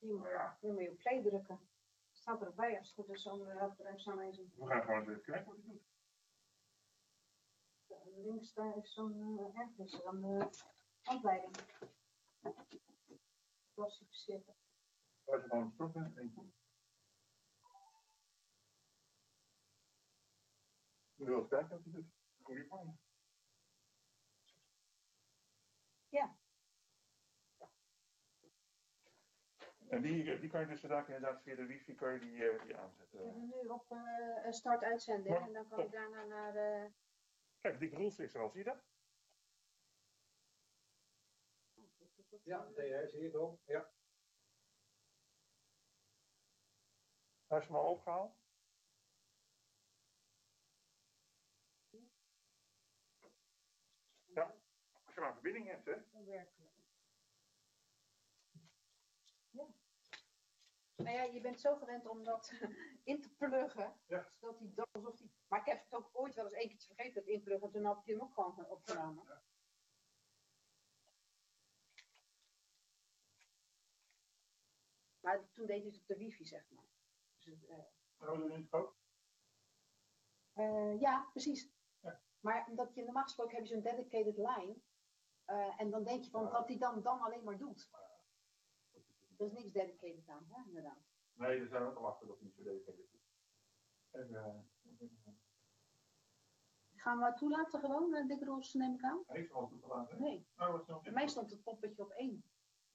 Die moet je op play drukken. Staat erbij als het goed is om de bedrijfsaanwijzing. We gaan gewoon eens even kijken wat hij doet. Links daar is zo'n erfenis aan de handleiding. Klassificeerd. Waar is gewoon stoppen? Eentje. We willen eens kijken wat hij doet. Goeie plan. Ja. En die kan je dus vandaag inderdaad via de wifi kan je die aanzetten. We hebben nu op start uitzending en dan kan je daarna naar de... Kijk, Dick Roels is er al, zie je dat? Ja, DR zie ik ook. Ja. Hij is hem al opgehaald. Ja, als je maar een verbinding hebt, hè? Werkelijk. Ja. Nou ja, je bent zo gewend om dat in te pluggen. Ja. Dat hij dan alsof hij... Maar ik heb het ook ooit wel eens één keertje vergeten dat inpluggen. Toen had ik hem ook gewoon opgenomen. Ja. Maar toen deed hij het op de wifi, zeg maar. Dus het, we doen het ook. ja, precies. Ja. Maar omdat je normaal gesproken heb je zo'n dedicated line. En dan denk je van dat hij dan alleen maar doet. Er is niks dedicated aan, hè, inderdaad. Nee, er zijn ook al achter dat niet zo dedicated is. Gaan we toelaten gewoon, Dick Roels, neem ik aan? Heeft al toegelaten? Nee. Oh, wat zo? Bij mij stond het poppetje op 1.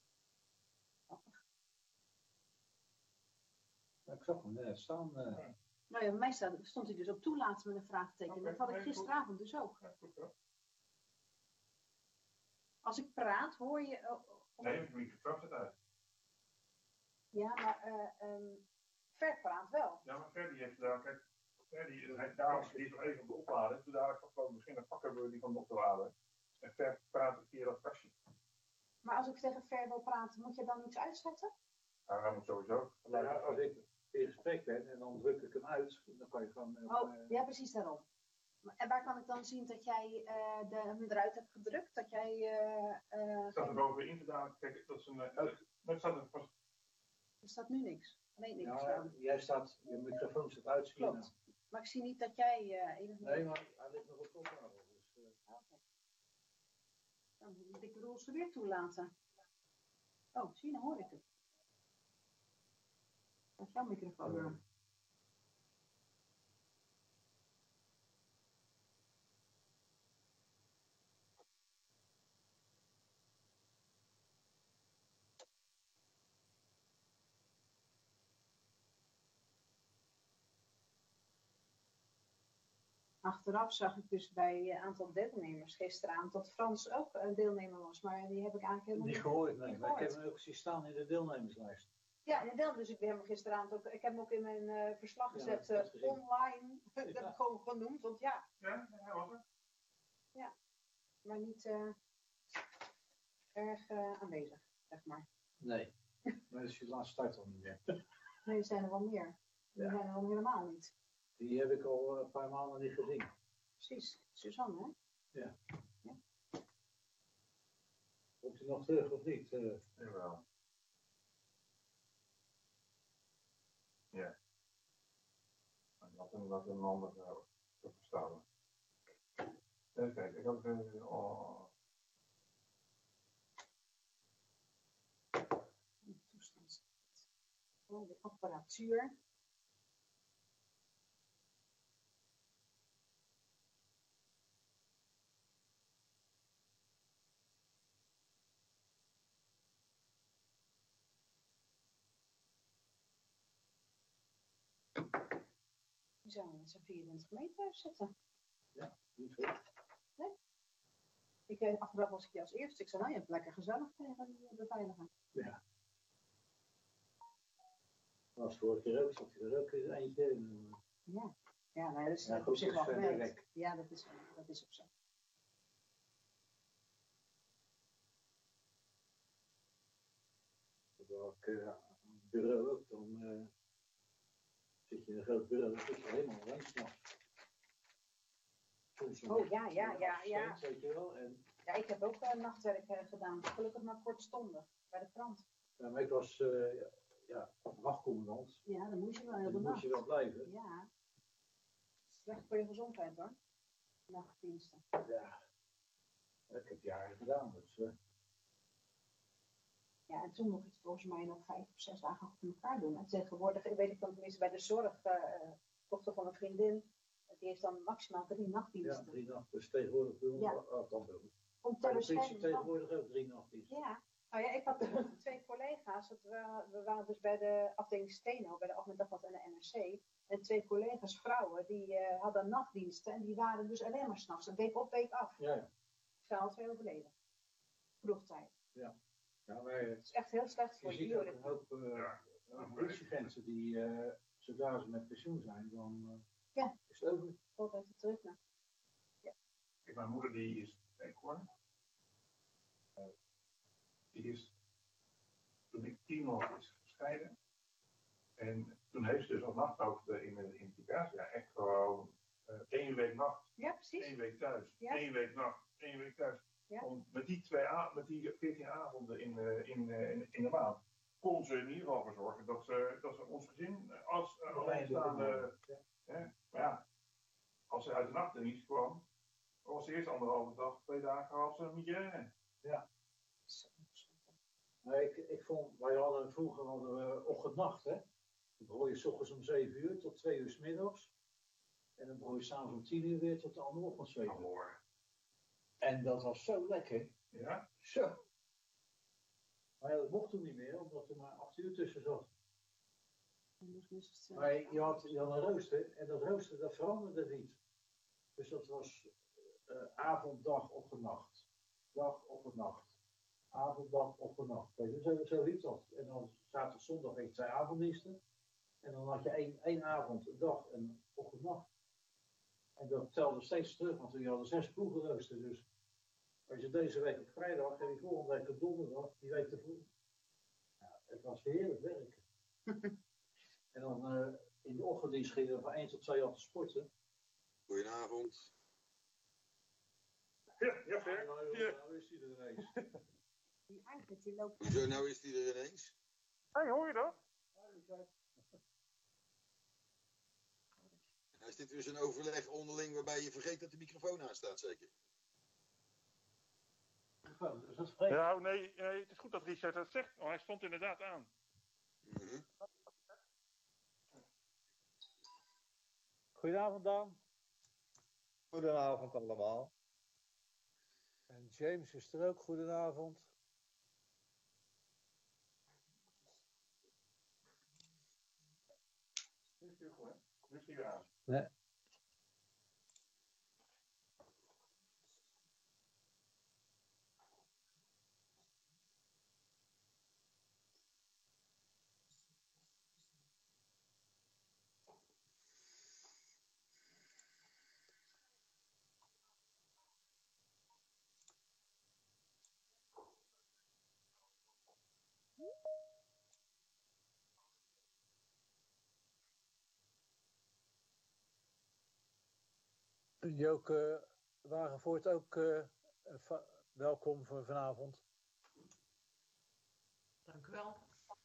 Ik zag hem net staan. Nou ja, bij mij stond hij dus op toelaten met een vraagteken. Okay, Dat had ik gisteravond dus ook. Ja, goed zo. Als ik praat, hoor je... Nee, de microfoon zit uit. Ja, maar Ver praat wel. Ja, maar Ferdi heeft daar, kijk, daarom is die nog even op de opladen. Toen dadelijk van misschien een pak hebben we die van de op te laden. En Fer praat via dat kastje. Maar als ik tegen Ver wil praten, moet je dan iets uitzetten? Nou, hij moet sowieso. Nou ja, als ik in gesprek ben en dan druk ik hem uit, dan kan je gewoon... ja, precies daarom. En waar kan ik dan zien dat jij hem eruit hebt gedrukt? Dat jij... staat er bovenin gedaan. Kijk, dat is een... er staat er pas... Er staat nu niks. Alleen niks. Ja, jij staat, je microfoon zit uit. Klopt. Maar ik zie niet dat jij... Nee, maar hij ligt nog op opladen. Dus, Oké. Dan moet ik de Roels er weer toelaten. Oh, zie je, dan hoor ik het. Dat is jouw microfoon. Achteraf zag ik dus bij een aantal deelnemers gisteravond dat Frans ook een deelnemer was, maar die heb ik eigenlijk helemaal niet gehoord. Nee, maar ik heb hem ook gezien staan in de deelnemerslijst. Ja, inderdaad. Dus ik heb hem gisteravond ook, ik heb hem ook in mijn verslag gezet, online, dat heb ik gewoon genoemd, want ja. Ja, hij was er. Ja, maar niet erg aanwezig, zeg maar. Nee, maar dat is je laatste tijd al niet meer. Nee, er zijn er wel meer. Die zijn er al helemaal niet. Die heb ik al een paar maanden niet gezien. Precies, Suzanne, hè? Ja. Komt hij nog terug of niet? Jawel. Ja. Laat een ander te verstaan. Even kijken, ik had het... Toestand. Oh, de apparatuur. Die zouden we met z'n 24 meter zitten. Ja, niet goed. Nee? Achteraf was ik je als eerste. Ik zei, nou, je hebt lekker gezellig tegen de beveiliger. Ja. Als vorige keer ook, zat hij er ook eens eentje in. Ja, ja, nou, dat is ja, op zich wel gemerkt. werk. Ja, dat is op zich. Welk bureau ook, dan zit je in een groot bureau, dan zit je helemaal alleen s'nachts. Oh ja. Weet je wel, en... Ja, ik heb ook nachtwerk gedaan. Gelukkig maar kortstondig bij de krant. Ja, maar ik was wachtcommandant. Ja, dan moet je wel heel de Dan moet nacht. je wel blijven. Ja. Slecht voor je gezondheid hoor. Nachtdiensten. Ja, ik heb jaren gedaan. Dus, Ja, en toen mocht je het volgens mij nog 5 of 6 dagen achter elkaar doen. En tegenwoordig, weet ik dan tenminste bij de zorg, dochter van een vriendin, die heeft dan maximaal 3 nachtdiensten. ja, 3 nachten. Dus tegenwoordig doen we kan doen. Om Bij ter de politie bescherming van. tegenwoordig ook 3 nachtdiensten. Ja. Nou ja, ik had 2 collega's. We waren dus bij de afdeling Steno, bij de Algemeen Dagblad en de NRC. En 2 collega's, vrouwen, die hadden nachtdiensten. En die waren dus alleen maar s'nachts, een week op, week af. Ja. Zijn al 2 overleden. Vroegtijd. Ja, maar Het is echt heel slecht voor je je ziet ook een bioritme. hoop politieagenten die, zodra ze met pensioen zijn, dan is het over. Altijd terug naar. Kijk, mijn moeder die is eekhoorn. Die is, toen ik 10 was, is gescheiden. En toen heeft ze dus als nachthoofd in het ziekenhuis. Ja, echt gewoon 1 week nacht, Ja, precies. 1 week thuis, Ja. 1 week nacht, 1 week thuis. Ja. Om, met die 14 avonden in de maand kon ze in ieder geval voor zorgen dat ze ons gezin als alleenstaande. Maar ja, als ze uit de nachtdienst kwam, was ze eerst 1,5 dag, 2 dagen als een migraine. Ja. Nee, ik vond, vroeger hadden we ochtend-nacht, hè. Dan begon je 's ochtends om 7 uur tot 2 uur 's middags. En dan begon je s'avonds om 10 uur weer tot de andere ochtend 7 uur. En dat was zo lekker. Ja? Zo. Maar ja, dat mocht toen niet meer, omdat er maar 8 uur tussen zat. Maar je had een rooster, en dat rooster, dat veranderde niet. Dus dat was avond, dag, ochtend, nacht. Dag, ochtend, nacht. Avond, dag, ochtend, nacht. Zo liep dat. En dan zaterdag, zondag had je 2 avonddiensten. En dan had je één avond, een dag en ochtend, nacht. En dat telde steeds terug, want we hadden 6 ploegen roosters. Dus als je deze week op vrijdag en die volgende week op donderdag, die week ervoor. Ja, het was heerlijk werken. En dan in de ochtenddienst gingen we van 1 tot 2 altijd sporten. Goedenavond. Ja, ver. Nou is hij er ineens. Die eigenlijk, die loopt. Hoezo, nou is die er ineens? Hey, hoor je dat? Nou is dit dus een overleg onderling waarbij je vergeet dat de microfoon aanstaat, zeker? Dus dat spreekt. Ja, nee, het is goed dat Richard dat zegt. Oh, hij stond inderdaad aan. Mhm. Goedenavond, Dan. Goedenavond allemaal. En James is er ook. Goedenavond. Nu is hij goed, hè? Nu is hij weer aan. Nee. Joke Wagenvoort ook welkom voor vanavond. Dank u wel.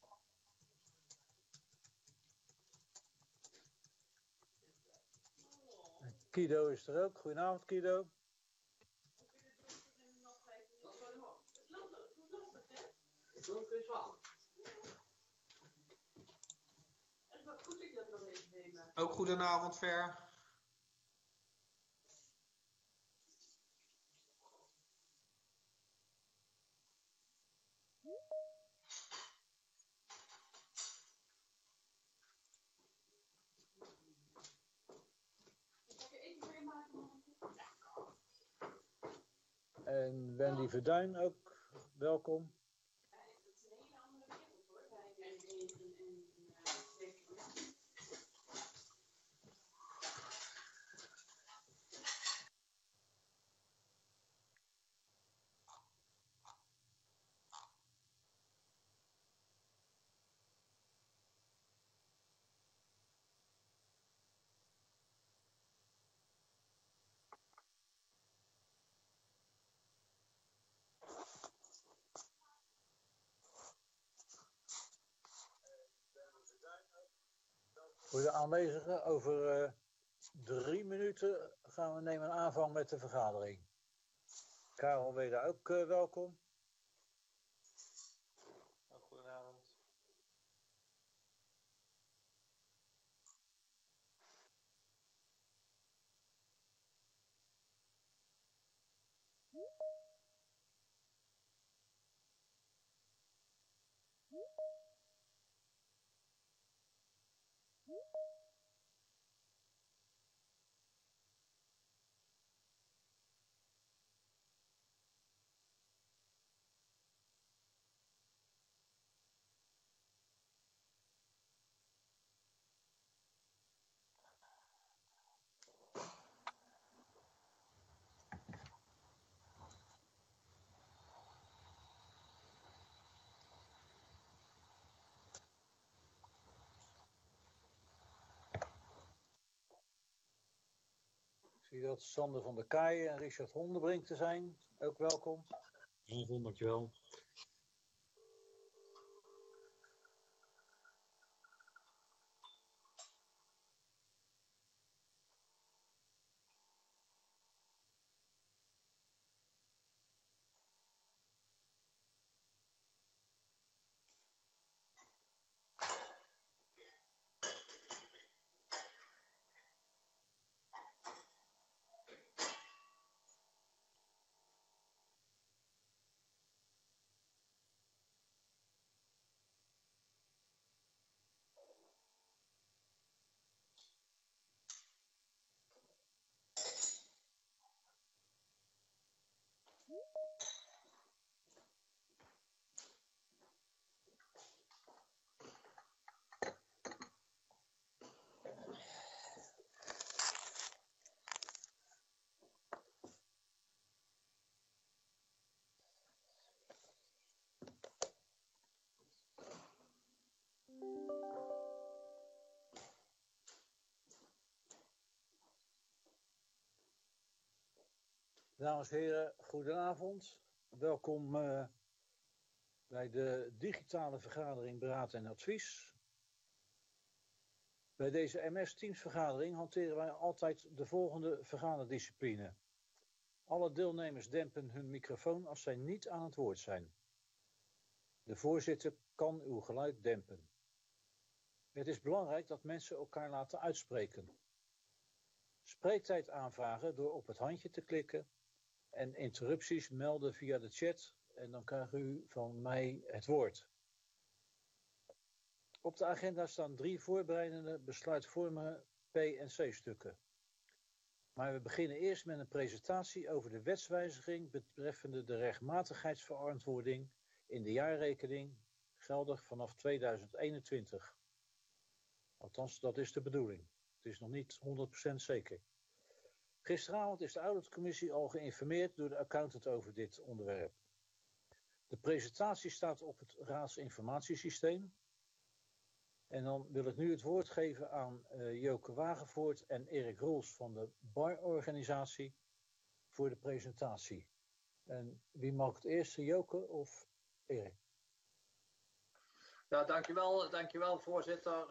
Kido is er ook. Goedenavond, Kido. Ook goedenavond, Ver. En Wendy Verduin ook welkom. Voor de aanwezigen, over 3 minuten gaan we nemen aanvang met de vergadering. Karel, ben je daar ook welkom? Goedenavond. Ik zie dat Sander van der Kaaien en Richard Hondenbrink te zijn. Ook welkom. Goedenavond, dankjewel. Dames en heren, goedenavond. Welkom bij de digitale vergadering Beraad en Advies. Bij deze MS Teams vergadering hanteren wij altijd de volgende vergaderdiscipline. Alle deelnemers dempen hun microfoon als zij niet aan het woord zijn. De voorzitter kan uw geluid dempen. Het is belangrijk dat mensen elkaar laten uitspreken. Spreektijd aanvragen door op het handje te klikken en interrupties melden via de chat en dan krijgt u van mij het woord. Op de agenda staan 3 voorbereidende besluitvormige P- en C-stukken. Maar we beginnen eerst met een presentatie over de wetswijziging betreffende de rechtmatigheidsverantwoording in de jaarrekening, geldig vanaf 2021. Althans, dat is de bedoeling. Het is nog niet 100% zeker. Gisteravond is de auditcommissie al geïnformeerd door de accountant over dit onderwerp. De presentatie staat op het raadsinformatiesysteem. En dan wil ik nu het woord geven aan Joke Wagenvoort en Erik Roels van de barorganisatie voor de presentatie. En wie mag het eerste, Joke of Erik? Ja, dankjewel voorzitter.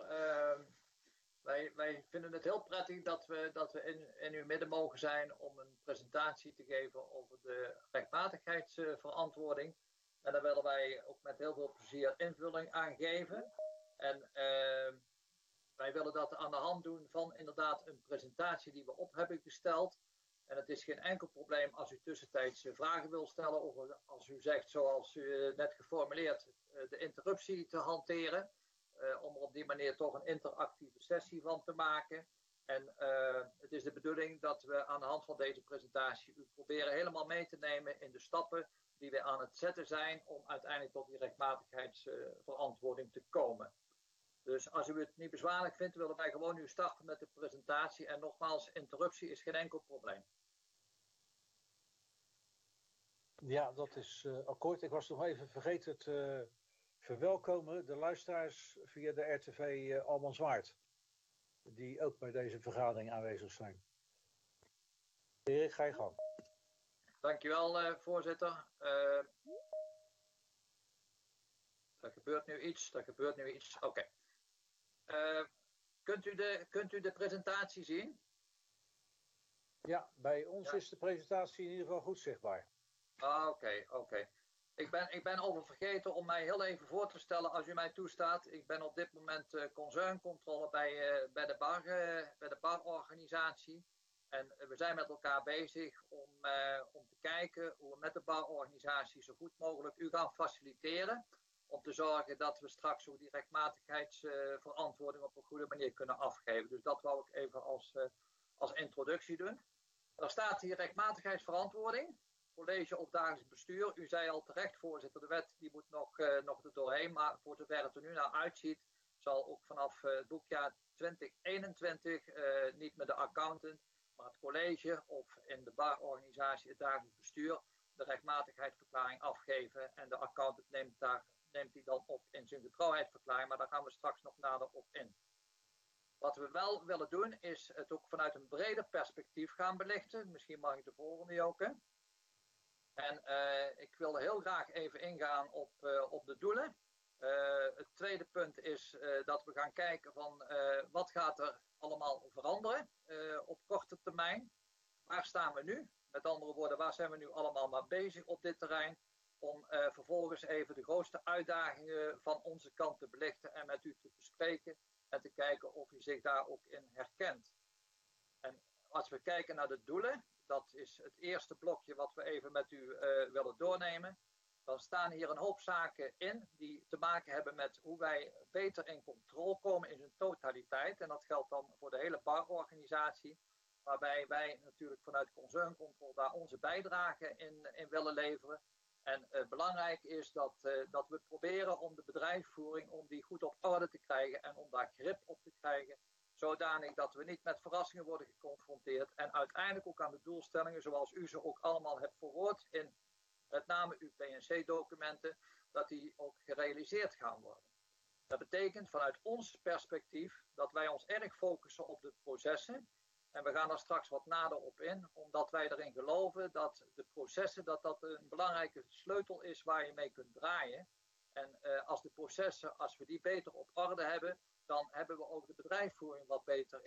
Wij vinden het heel prettig dat we in uw midden mogen zijn om een presentatie te geven over de rechtmatigheidsverantwoording. En daar willen wij ook met heel veel plezier invulling aan geven. En wij willen dat aan de hand doen van inderdaad een presentatie die we op hebben gesteld. En het is geen enkel probleem als u tussentijds vragen wil stellen of als u zegt, zoals u net geformuleerd, de interruptie te hanteren. Om er op die manier toch een interactieve sessie van te maken. En het is de bedoeling dat we aan de hand van deze presentatie u proberen helemaal mee te nemen in de stappen die we aan het zetten zijn om uiteindelijk tot die rechtmatigheidsverantwoording te komen. Dus als u het niet bezwaarlijk vindt, willen wij gewoon nu starten met de presentatie. En nogmaals, interruptie is geen enkel probleem. Ja, dat is akkoord. Ik was nog even vergeten te verwelkomen de luisteraars via de RTV Almanswaard, die ook bij deze vergadering aanwezig zijn. Erik, ga je gang. Dankjewel, voorzitter. Er gebeurt nu iets. Oké. Kunt u de presentatie zien? Ja, bij ons is de presentatie in ieder geval goed zichtbaar. Oké. Ik ben over vergeten om mij heel even voor te stellen, als u mij toestaat. Ik ben op dit moment concerncontrole bij de barorganisatie. En we zijn met elkaar bezig om te kijken hoe we met de barorganisatie zo goed mogelijk u gaan faciliteren. Om te zorgen dat we straks ook die rechtmatigheidsverantwoording op een goede manier kunnen afgeven. Dus dat wou ik even als introductie doen. Er staat hier rechtmatigheidsverantwoording. College of dagelijks bestuur. U zei al terecht, voorzitter, de wet die moet nog er doorheen. Maar voor zover het er nu naar uitziet, zal ook vanaf het boekjaar 2021 niet met de accountant, maar het college of in de barorganisatie het dagelijks bestuur de rechtmatigheidsverklaring afgeven. En de accountant neemt die dan op in zijn getrouwheidsverklaring. Maar daar gaan we straks nog nader op in. Wat we wel willen doen, is het ook vanuit een breder perspectief gaan belichten. Misschien mag ik de volgende, Joke. En ik wil heel graag even ingaan op de doelen. Het tweede punt is dat we gaan kijken van wat gaat er allemaal veranderen op korte termijn. Waar staan we nu? Met andere woorden, waar zijn we nu allemaal mee bezig op dit terrein? Om vervolgens even de grootste uitdagingen van onze kant te belichten en met u te bespreken. En te kijken of u zich daar ook in herkent. En als we kijken naar de doelen, dat is het eerste blokje wat we even met u willen doornemen. Dan staan hier een hoop zaken in die te maken hebben met hoe wij beter in controle komen in zijn totaliteit. En dat geldt dan voor de hele barorganisatie. Waarbij wij natuurlijk vanuit concerncontrole daar onze bijdrage in willen leveren. En belangrijk is dat we proberen om de bedrijfsvoering om die goed op orde te krijgen en om daar grip op te krijgen. Zodanig dat we niet met verrassingen worden geconfronteerd en uiteindelijk ook aan de doelstellingen zoals u ze ook allemaal hebt verwoord in met name uw PNC-documenten, dat die ook gerealiseerd gaan worden. Dat betekent vanuit ons perspectief dat wij ons erg focussen op de processen. En we gaan daar straks wat nader op in, omdat wij erin geloven dat de processen dat een belangrijke sleutel is waar je mee kunt draaien. En als de processen, als we die beter op orde hebben, dan hebben we ook de bedrijfsvoering wat beter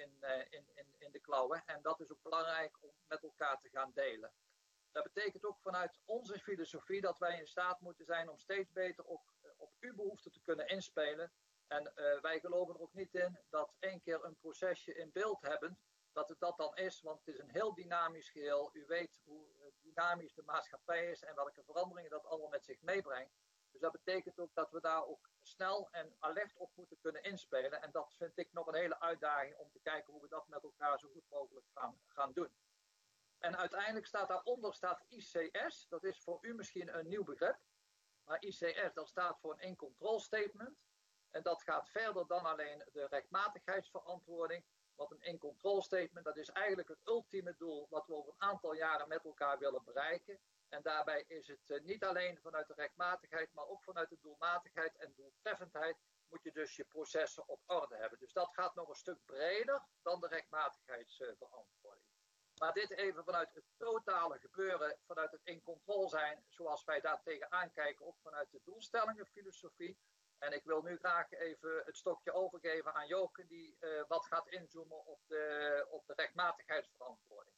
in de klauwen. En dat is ook belangrijk om met elkaar te gaan delen. Dat betekent ook vanuit onze filosofie dat wij in staat moeten zijn om steeds beter op uw behoeften te kunnen inspelen. En wij geloven er ook niet in dat één keer een procesje in beeld hebben, dat het dat dan is, want het is een heel dynamisch geheel. U weet hoe dynamisch de maatschappij is en welke veranderingen dat allemaal met zich meebrengt. Dus dat betekent ook dat we daar ook snel en alert op moeten kunnen inspelen. En dat vind ik nog een hele uitdaging om te kijken hoe we dat met elkaar zo goed mogelijk gaan doen. En uiteindelijk daaronder ICS. Dat is voor u misschien een nieuw begrip. Maar ICS, dat staat voor een in-control statement. En dat gaat verder dan alleen de rechtmatigheidsverantwoording. Want een in-control statement, dat is eigenlijk het ultieme doel wat we over een aantal jaren met elkaar willen bereiken. En daarbij is het niet alleen vanuit de rechtmatigheid, maar ook vanuit de doelmatigheid en doeltreffendheid moet je dus je processen op orde hebben. Dus dat gaat nog een stuk breder dan de rechtmatigheidsverantwoording. Maar dit even vanuit het totale gebeuren, vanuit het in controle zijn, zoals wij daar tegenaan kijken, ook vanuit de doelstellingenfilosofie. En ik wil nu graag even het stokje overgeven aan Joke, die wat gaat inzoomen op de rechtmatigheidsverantwoording.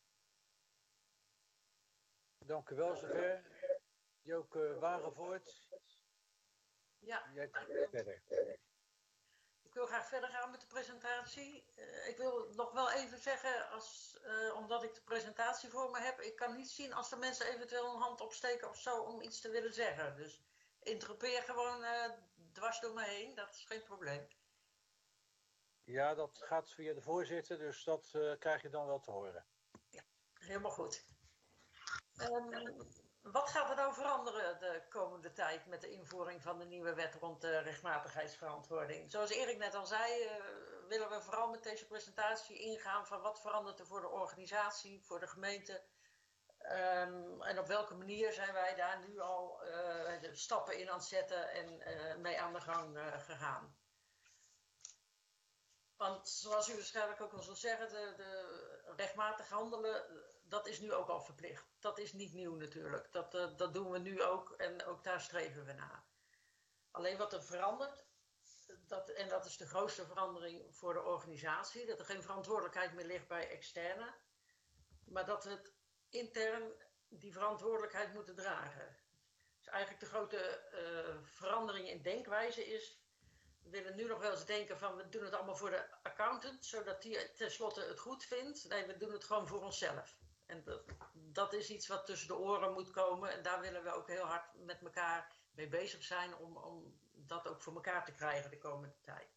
Dank u wel, zover. Joke Wagenvoort. Ja. Jij verder. Ik wil graag verder gaan met de presentatie. Ik wil nog wel even zeggen, omdat ik de presentatie voor me heb, ik kan niet zien als de mensen eventueel een hand opsteken of zo om iets te willen zeggen. Dus interrupeer gewoon dwars door me heen, dat is geen probleem. Ja, dat gaat via de voorzitter, dus dat krijg je dan wel te horen. Ja, helemaal goed. Wat gaat er nou veranderen de komende tijd met de invoering van de nieuwe wet rond de rechtmatigheidsverantwoording? Zoals Erik net al zei, willen we vooral met deze presentatie ingaan van wat verandert er voor de organisatie, voor de gemeente. En op welke manier zijn wij daar nu al stappen in aan het zetten en mee aan de gang gegaan. Want zoals u waarschijnlijk ook al zal zeggen, de rechtmatig handelen, dat is nu ook al verplicht. Dat is niet nieuw natuurlijk. Dat doen we nu ook en ook daar streven we naar. Alleen wat er verandert, En dat is de grootste verandering voor de organisatie. Dat er geen verantwoordelijkheid meer ligt bij externe. Maar dat we het intern die verantwoordelijkheid moeten dragen. Dus eigenlijk de grote verandering in denkwijze is... We willen nu nog wel eens denken van we doen het allemaal voor de accountant, zodat die tenslotte het goed vindt. Nee, we doen het gewoon voor onszelf. En dat is iets wat tussen de oren moet komen. En daar willen we ook heel hard met elkaar mee bezig zijn om dat ook voor elkaar te krijgen de komende tijd.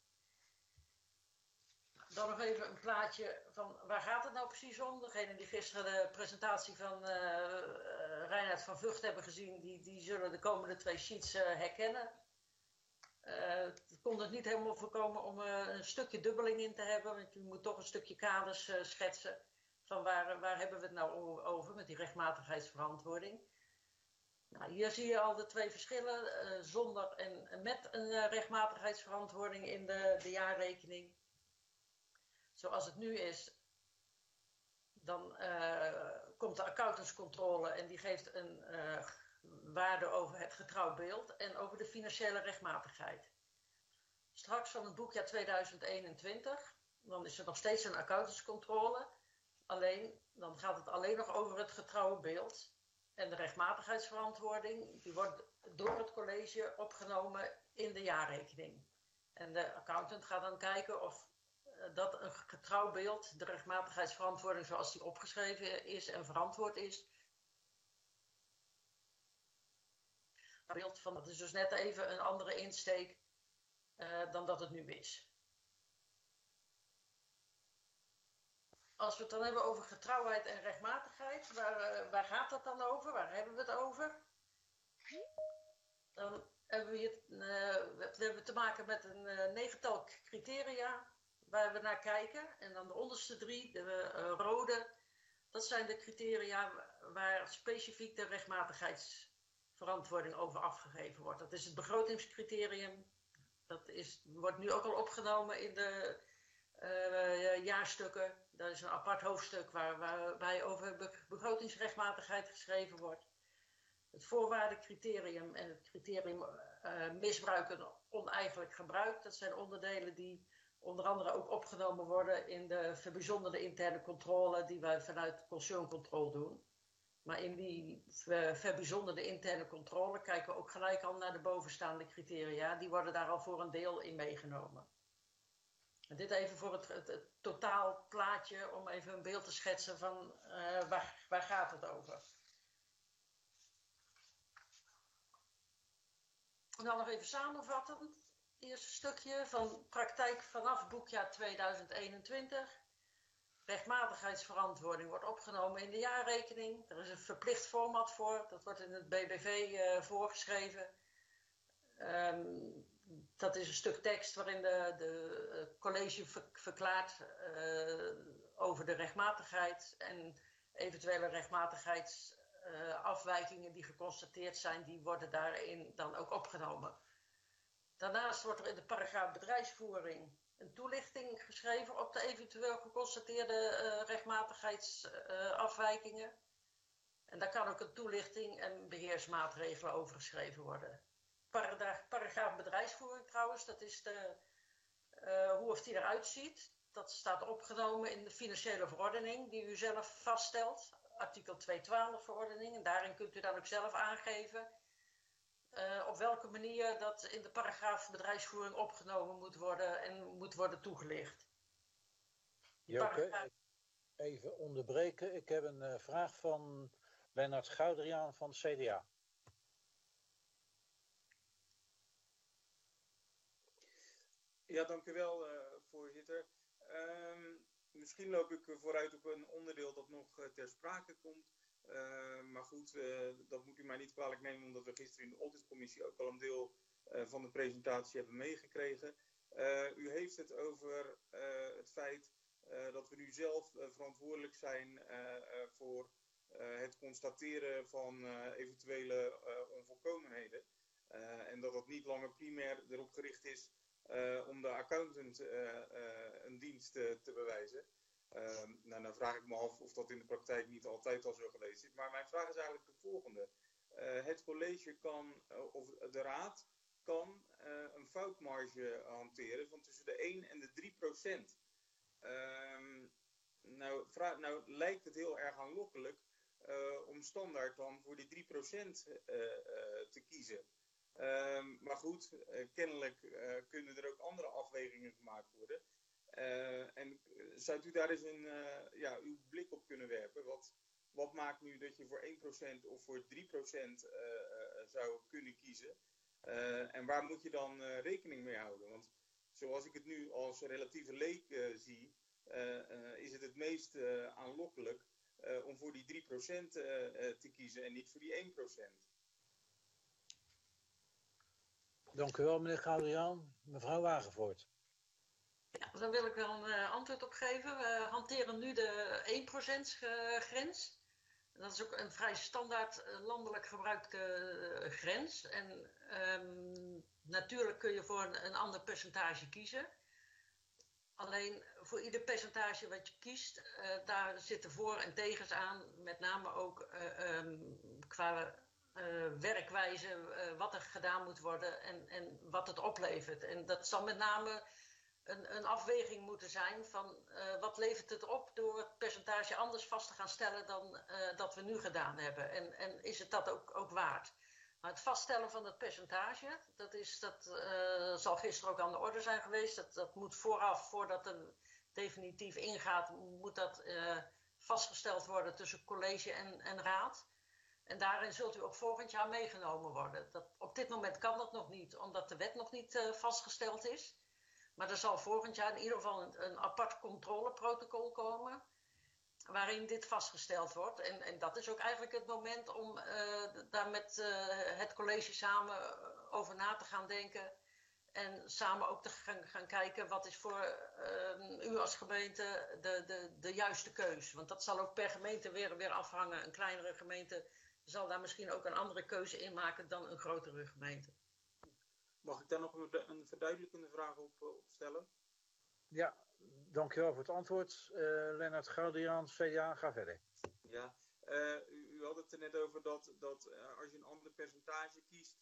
Dan nog even een plaatje van waar gaat het nou precies om? Degenen die gisteren de presentatie van Reinhard van Vught hebben gezien, die zullen de komende 2 sheets herkennen. Het kon er niet helemaal voorkomen om een stukje dubbeling in te hebben, want je moet toch een stukje kaders schetsen van waar hebben we het nou over met die rechtmatigheidsverantwoording. Nou, hier zie je al de 2 verschillen, zonder en met een rechtmatigheidsverantwoording in de jaarrekening. Zoals het nu is, dan komt de accountantscontrole en die geeft een waarde over het getrouw beeld en over de financiële rechtmatigheid. Straks van het boekjaar 2021, dan is er nog steeds een accountantscontrole. Alleen, dan gaat het alleen nog over het getrouwe beeld. En de rechtmatigheidsverantwoording, die wordt door het college opgenomen in de jaarrekening. En de accountant gaat dan kijken of dat een getrouw beeld, de rechtmatigheidsverantwoording zoals die opgeschreven is en verantwoord is. Beeld van, dat is dus net even een andere insteek dan dat het nu is. Als we het dan hebben over getrouwheid en rechtmatigheid, waar gaat dat dan over? Waar hebben we het over? Dan hebben we hebben te maken met een 9-tal criteria waar we naar kijken. En dan de onderste 3, de rode, dat zijn de criteria waar specifiek de rechtmatigheidsverantwoording over afgegeven wordt. Dat is het begrotingscriterium. Dat wordt nu ook al opgenomen in de jaarstukken. Dat is een apart hoofdstuk waarbij over begrotingsrechtmatigheid geschreven wordt. Het voorwaardencriterium en het criterium misbruik en oneigenlijk gebruik. Dat zijn onderdelen die onder andere ook opgenomen worden in de verbijzonderde interne controle die wij vanuit concerncontrole doen. Maar in die verbijzonderde interne controle kijken we ook gelijk al naar de bovenstaande criteria. Die worden daar al voor een deel in meegenomen. En dit even voor het totaalplaatje om even een beeld te schetsen van waar gaat het over. En dan nog even samenvattend. Het eerste stukje van praktijk vanaf boekjaar 2021. Rechtmatigheidsverantwoording wordt opgenomen in de jaarrekening. Er is een verplicht format voor. Dat wordt in het BBV voorgeschreven. Dat is een stuk tekst waarin de college verklaart over de rechtmatigheid en eventuele rechtmatigheidsafwijkingen die geconstateerd zijn, die worden daarin dan ook opgenomen. Daarnaast wordt er in de paragraaf bedrijfsvoering een toelichting geschreven op de eventueel geconstateerde rechtmatigheidsafwijkingen. En daar kan ook een toelichting en beheersmaatregelen over geschreven worden. Paragraaf bedrijfsvoering trouwens, dat is hoe of die eruit ziet. Dat staat opgenomen in de financiële verordening die u zelf vaststelt. Artikel 212 verordening. En daarin kunt u dan ook zelf aangeven op welke manier dat in de paragraaf bedrijfsvoering opgenomen moet worden en moet worden toegelicht. Joke, even onderbreken. Ik heb een vraag van Lennart Goudriaan van CDA. Ja, dank u wel, voorzitter. Misschien loop ik vooruit op een onderdeel dat nog ter sprake komt. Maar goed, dat moet u mij niet kwalijk nemen, omdat we gisteren in de auditcommissie ook al een deel van de presentatie hebben meegekregen. U heeft het over het feit dat we nu zelf verantwoordelijk zijn voor het constateren van eventuele onvolkomenheden. En dat dat niet langer primair erop gericht is om de accountant een dienst te bewijzen. Nou, dan vraag ik me af of dat in de praktijk niet altijd al zo geweest is. Maar mijn vraag is eigenlijk de volgende. Het college kan, of de raad kan een fout foutmarge hanteren van tussen de 1 en de 3%. Nou lijkt het heel erg aanlokkelijk om standaard dan voor die 3% te kiezen. Maar goed, kennelijk kunnen er ook andere afwegingen gemaakt worden. En zou u daar eens uw blik op kunnen werpen? Wat maakt nu dat je voor 1% of voor 3% zou kunnen kiezen? En waar moet je dan rekening mee houden? Want zoals ik het nu als relatieve leek zie, is het meest aanlokkelijk om voor die 3% te kiezen en niet voor die 1%. Dank u wel, meneer Goudriaan. Mevrouw Wagevoort. Ja, daar wil ik wel een antwoord op geven. We hanteren nu de 1% grens. Dat is ook een vrij standaard landelijk gebruikte grens. En natuurlijk kun je voor een ander percentage kiezen. Alleen voor ieder percentage wat je kiest, daar zitten voor- en tegens aan. Met name ook qua werkwijze, wat er gedaan moet worden en wat het oplevert. En dat zal met name een afweging moeten zijn van wat levert het op door het percentage anders vast te gaan stellen dan dat we nu gedaan hebben. En is het dat ook waard? Maar het vaststellen van het percentage, dat zal gisteren ook aan de orde zijn geweest. Dat moet voordat het definitief ingaat, moet dat vastgesteld worden tussen college en raad. En daarin zult u ook volgend jaar meegenomen worden. Op dit moment kan dat nog niet, omdat de wet nog niet vastgesteld is. Maar er zal volgend jaar in ieder geval een apart controleprotocol komen, waarin dit vastgesteld wordt. En dat is ook eigenlijk het moment om daar met het college samen over na te gaan denken. En samen ook te gaan kijken wat is voor u als gemeente de juiste keus. Want dat zal ook per gemeente weer afhangen. Een kleinere gemeente zal daar misschien ook een andere keuze in maken dan een grotere gemeente. Mag ik daar nog een verduidelijkende vraag op stellen? Ja, dankjewel voor het antwoord. Lennart Goudriaan, VDA, ga verder. Ja, u had het er net over dat als je een ander percentage kiest,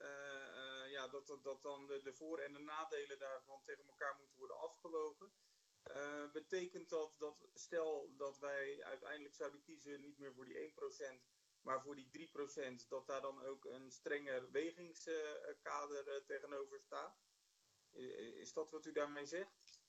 dat dan de voor- en de nadelen daarvan tegen elkaar moeten worden afgewogen. Betekent dat stel dat wij uiteindelijk zouden kiezen niet meer voor die 1%, maar voor die 3%, dat daar dan ook een strenger wegingskader tegenover staat? Is dat wat u daarmee zegt?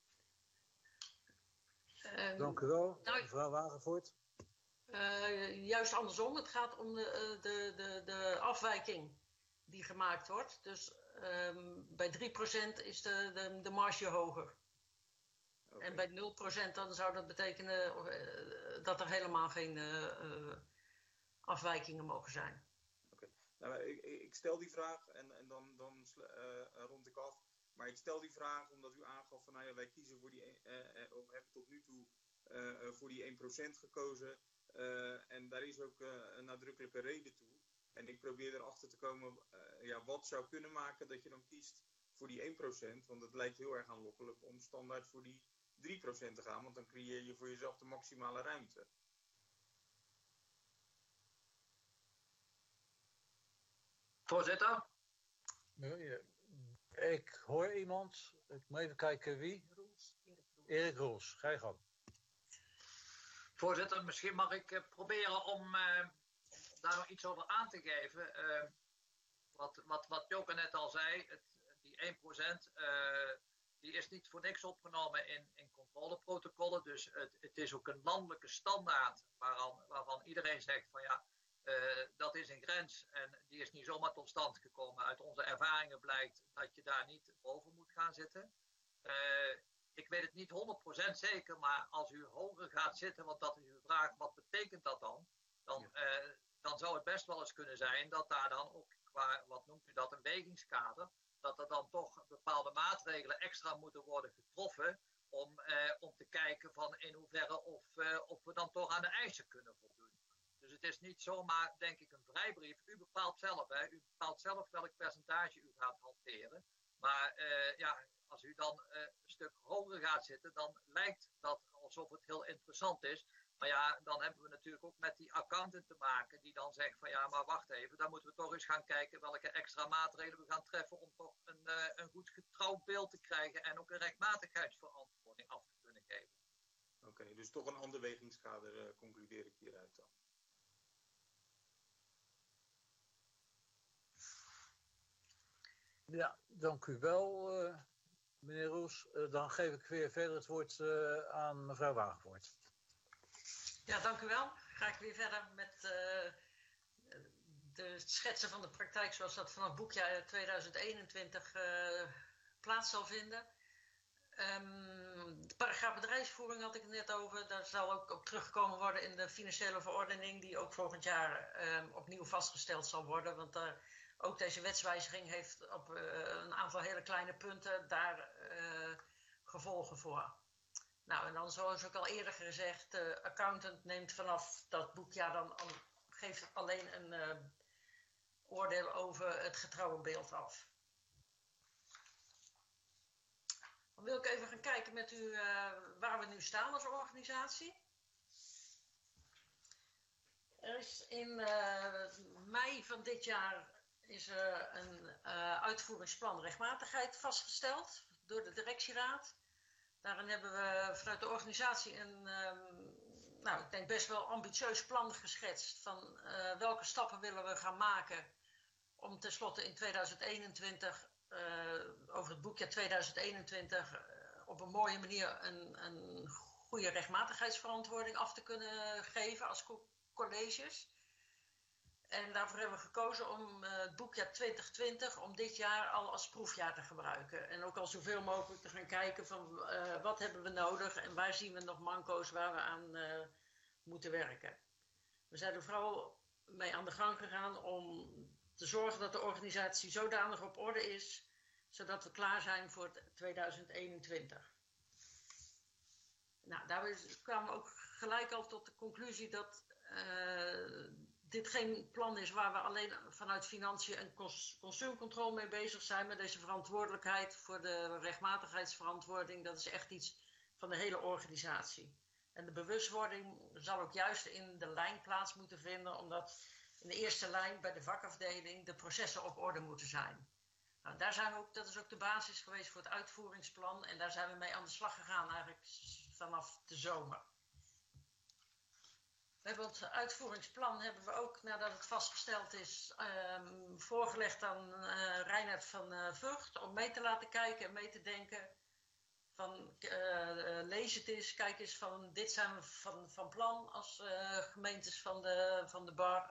Dank u wel, mevrouw Wagevoort. Juist andersom, het gaat om de afwijking die gemaakt wordt. Dus bij 3% is de marge hoger. Okay. En bij 0% dan zou dat betekenen dat er helemaal geen afwijkingen mogen zijn. Okay. Nou, ik stel die vraag en dan rond ik af. Maar ik stel die vraag omdat u aangaf van wij kiezen voor of hebben tot nu toe voor die 1% gekozen. En daar is ook een nadrukkelijke reden toe. En ik probeer erachter te komen wat zou kunnen maken dat je dan kiest voor die 1%. Want het lijkt heel erg aanlokkelijk om standaard voor die 3% te gaan. Want dan creëer je voor jezelf de maximale ruimte. Voorzitter? Ik hoor iemand. Ik moet even kijken wie. Erik Roels, ga je gang. Voorzitter, misschien mag ik proberen om daar nog iets over aan te geven. Wat Joke net al zei, die 1%, die is niet voor niks opgenomen in controleprotocollen. Dus het is ook een landelijke standaard waarvan iedereen zegt van dat is een grens en die is niet zomaar tot stand gekomen. Uit onze ervaringen blijkt dat je daar niet boven moet gaan zitten. Ik weet het niet 100% zeker, maar als u hoger gaat zitten, want dat is uw vraag, wat betekent dat dan? Dan zou het best wel eens kunnen zijn dat daar dan ook qua, wat noemt u dat, een wegingskader, dat er dan toch bepaalde maatregelen extra moeten worden getroffen om te kijken van in hoeverre of we dan toch aan de eisen kunnen voldoen. Dus het is niet zomaar, denk ik, een vrijbrief. U bepaalt zelf, u bepaalt zelf welk percentage u gaat hanteren. Maar als u dan een stuk hoger gaat zitten, dan lijkt dat alsof het heel interessant is. Maar dan hebben we natuurlijk ook met die accountant te maken die dan zegt van maar wacht even, dan moeten we toch eens gaan kijken welke extra maatregelen we gaan treffen om toch een goed goed getrouw beeld te krijgen en ook een rechtmatigheidsverantwoording af te kunnen geven. Oké, dus toch een ander wegingskader concludeer ik hieruit dan. Ja, dank u wel, meneer Roes. Dan geef ik weer verder het woord aan mevrouw Wagenvoort. Ja, dank u wel. Ga ik weer verder met de schetsen van de praktijk zoals dat vanaf boekjaar 2021 plaats zal vinden. De paragraaf bedrijfsvoering had ik het net over. Daar zal ook op teruggekomen worden in de financiële verordening die ook volgend jaar opnieuw vastgesteld zal worden. Want ook deze wetswijziging heeft op een aantal hele kleine punten daar gevolgen voor. Nou, en dan zoals ook al eerder gezegd, de accountant neemt vanaf dat boekjaar dan geeft alleen een oordeel over het getrouwe beeld af. Dan wil ik even gaan kijken met u waar we nu staan als organisatie. Er is in mei van dit jaar is er een uitvoeringsplan rechtmatigheid vastgesteld door de directieraad. Daarin hebben we vanuit de organisatie een, nou, ik denk best wel ambitieus plan geschetst van welke stappen willen we gaan maken om tenslotte in 2021, over het boekjaar 2021, op een mooie manier een goede rechtmatigheidsverantwoording af te kunnen geven als colleges. En daarvoor hebben we gekozen om het boekjaar 2020, om dit jaar al als proefjaar te gebruiken. En ook al zoveel mogelijk te gaan kijken van wat hebben we nodig en waar zien we nog manco's waar we aan moeten werken. We zijn er vooral mee aan de gang gegaan om te zorgen dat de organisatie zodanig op orde is, zodat we klaar zijn voor 2021. Nou, daarbij kwamen we ook gelijk al tot de conclusie dat dit geen plan is waar we alleen vanuit financiën en consumpcontrole mee bezig zijn. Met deze verantwoordelijkheid voor de rechtmatigheidsverantwoording, dat is echt iets van de hele organisatie. En de bewustwording zal ook juist in de lijn plaats moeten vinden, omdat in de eerste lijn bij de vakafdeling de processen op orde moeten zijn. Nou, daar zijn we ook, dat is ook de basis geweest voor het uitvoeringsplan en daar zijn we mee aan de slag gegaan eigenlijk vanaf de zomer. We hebben het uitvoeringsplan hebben we ook, nadat het vastgesteld is, voorgelegd aan Reinhard van Vught om mee te laten kijken en mee te denken. Van lees het eens, kijk eens van dit zijn we van plan als gemeentes van de bar.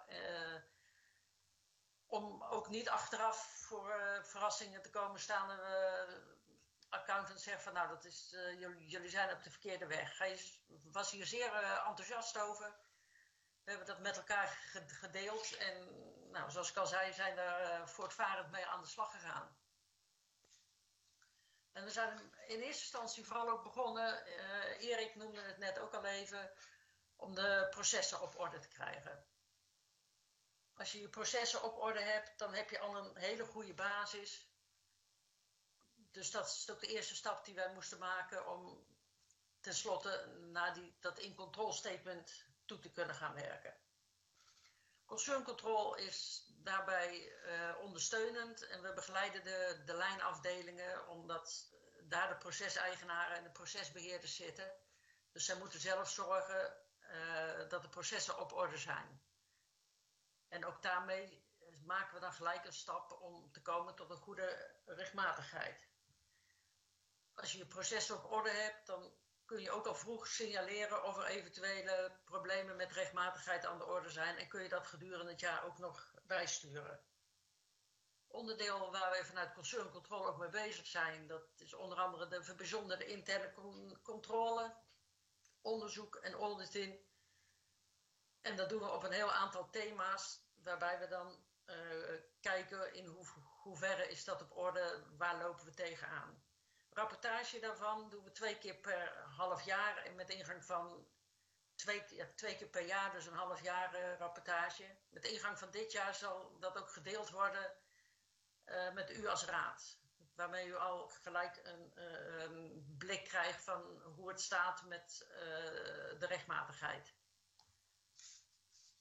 Om ook niet achteraf voor verrassingen te komen staan en accountant zegt van nou dat is, jullie zijn op de verkeerde weg. Hij was hier zeer enthousiast over. We hebben dat met elkaar gedeeld en nou, zoals ik al zei, zijn daar voortvarend mee aan de slag gegaan. En we zijn in eerste instantie vooral ook begonnen, Erik noemde het net ook al even, om de processen op orde te krijgen. Als je je processen op orde hebt, dan heb je al een hele goede basis. Dus dat is ook de eerste stap die wij moesten maken om tenslotte naar dat in-control statement toe te kunnen gaan werken. Concern control is daarbij ondersteunend en we begeleiden de lijnafdelingen omdat daar de proceseigenaren en de procesbeheerders zitten. Dus zij moeten zelf zorgen dat de processen op orde zijn. En ook daarmee maken we dan gelijk een stap om te komen tot een goede rechtmatigheid. Als je je processen op orde hebt, dan kun je ook al vroeg signaleren of er eventuele problemen met rechtmatigheid aan de orde zijn en kun je dat gedurende het jaar ook nog bijsturen. Onderdeel waar wij vanuit Concern Control ook mee bezig zijn, dat is onder andere de verbijzonderde interne controle, onderzoek en auditing. En dat doen we op een heel aantal thema's, waarbij we dan kijken in hoeverre is dat op orde, waar lopen we tegenaan. Rapportage daarvan doen we 2 keer per half jaar en met ingang van 2 keer per jaar, dus een half jaar rapportage. Met ingang van dit jaar zal dat ook gedeeld worden met u als raad. Waarmee u al gelijk een blik krijgt van hoe het staat met de rechtmatigheid.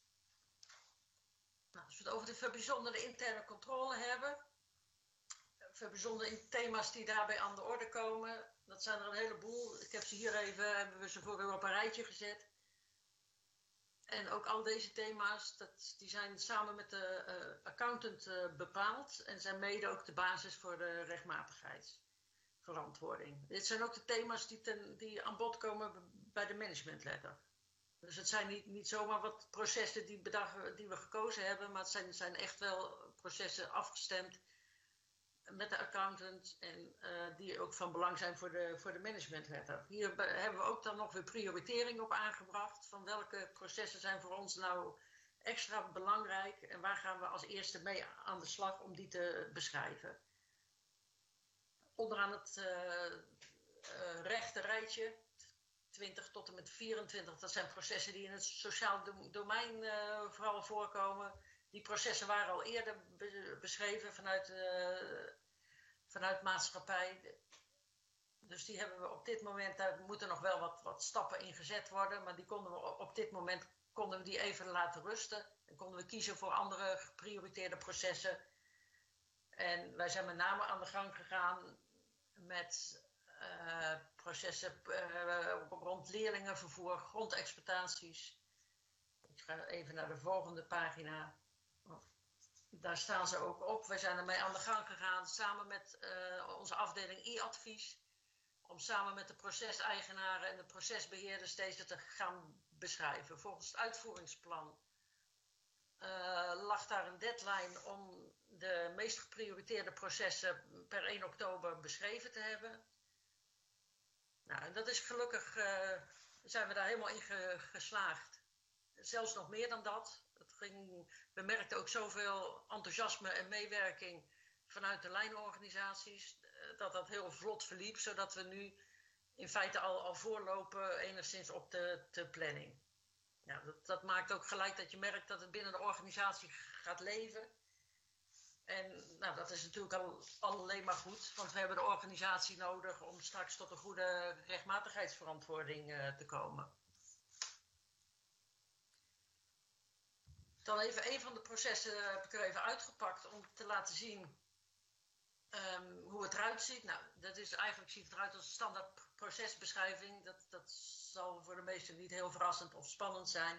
Nou, als we het over de verbijzonderde interne controle hebben. bijzondere thema's die daarbij aan de orde komen. Dat zijn er een heleboel. Ik heb ze hier even, hebben we ze voor u op een rijtje gezet. En ook al deze thema's, die zijn samen met de accountant bepaald. En zijn mede ook de basis voor de rechtmatigheidsverantwoording. Dit zijn ook de thema's die aan bod komen bij de managementletter. Dus het zijn niet zomaar wat processen die we gekozen hebben. Maar het zijn echt wel processen afgestemd met de accountant en die ook van belang zijn voor de managementletter. Hier hebben we ook dan nog weer prioritering op aangebracht van welke processen zijn voor ons nou extra belangrijk en waar gaan we als eerste mee aan de slag om die te beschrijven. Onderaan het rechte rijtje, 20 tot en met 24, dat zijn processen die in het sociaal domein vooral voorkomen. Die processen waren al eerder beschreven vanuit maatschappij. Dus die hebben we op dit moment, daar moeten nog wel wat stappen in gezet worden. Maar die konden we op dit moment even laten rusten. En konden we kiezen voor andere geprioriteerde processen. En wij zijn met name aan de gang gegaan met processen rond leerlingenvervoer, grondexploitaties. Ik ga even naar de volgende pagina. Daar staan ze ook op. Wij zijn ermee aan de gang gegaan samen met onze afdeling e-advies. Om samen met de proceseigenaren en de procesbeheerders deze te gaan beschrijven. Volgens het uitvoeringsplan lag daar een deadline om de meest geprioriteerde processen per 1 oktober beschreven te hebben. Nou, en dat is gelukkig, zijn we daar helemaal in geslaagd. Zelfs nog meer dan dat. We merkten ook zoveel enthousiasme en meewerking vanuit de lijnorganisaties, dat heel vlot verliep, zodat we nu in feite al voorlopen enigszins op de planning. Ja, dat maakt ook gelijk dat je merkt dat het binnen de organisatie gaat leven. En nou, dat is natuurlijk al alleen maar goed, want we hebben de organisatie nodig om straks tot een goede rechtmatigheidsverantwoording te komen. Dan even een van de processen heb ik er even uitgepakt om te laten zien hoe het eruit ziet. Nou, eigenlijk ziet het eruit als een standaard procesbeschrijving. Dat zal voor de meesten niet heel verrassend of spannend zijn.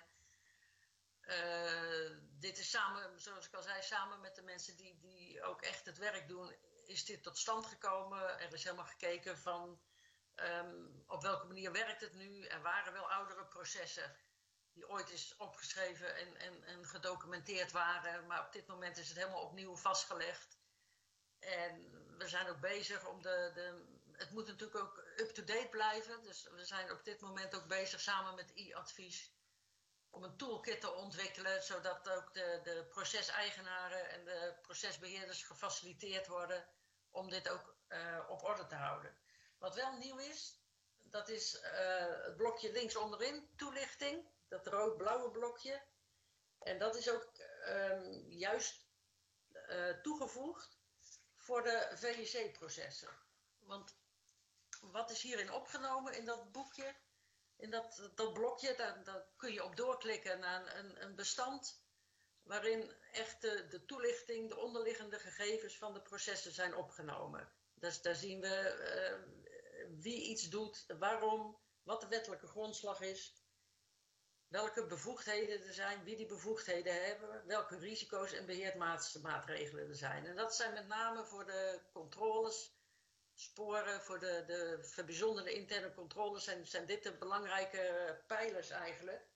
Dit is samen, zoals ik al zei, samen met de mensen die ook echt het werk doen, is dit tot stand gekomen. Er is helemaal gekeken van op welke manier werkt het nu. Er waren wel oudere processen die ooit is opgeschreven en gedocumenteerd waren. Maar op dit moment is het helemaal opnieuw vastgelegd. En we zijn ook bezig om het moet natuurlijk ook up-to-date blijven. Dus we zijn op dit moment ook bezig samen met e-advies om een toolkit te ontwikkelen, zodat ook de proceseigenaren en de procesbeheerders gefaciliteerd worden om dit ook op orde te houden. Wat wel nieuw is, dat is het blokje links onderin, toelichting. Dat rood-blauwe blokje. En dat is ook juist toegevoegd voor de VIC-processen. Want wat is hierin opgenomen in dat boekje, in dat blokje, daar kun je op doorklikken naar een bestand waarin echt de toelichting, de onderliggende gegevens van de processen zijn opgenomen. Dus daar zien we wie iets doet, waarom, wat de wettelijke grondslag is, welke bevoegdheden er zijn, wie die bevoegdheden hebben, welke risico's en beheermaatregelen er zijn. En dat zijn met name voor de controles, sporen, voor de verbijzonderde interne controles zijn dit de belangrijke pijlers eigenlijk.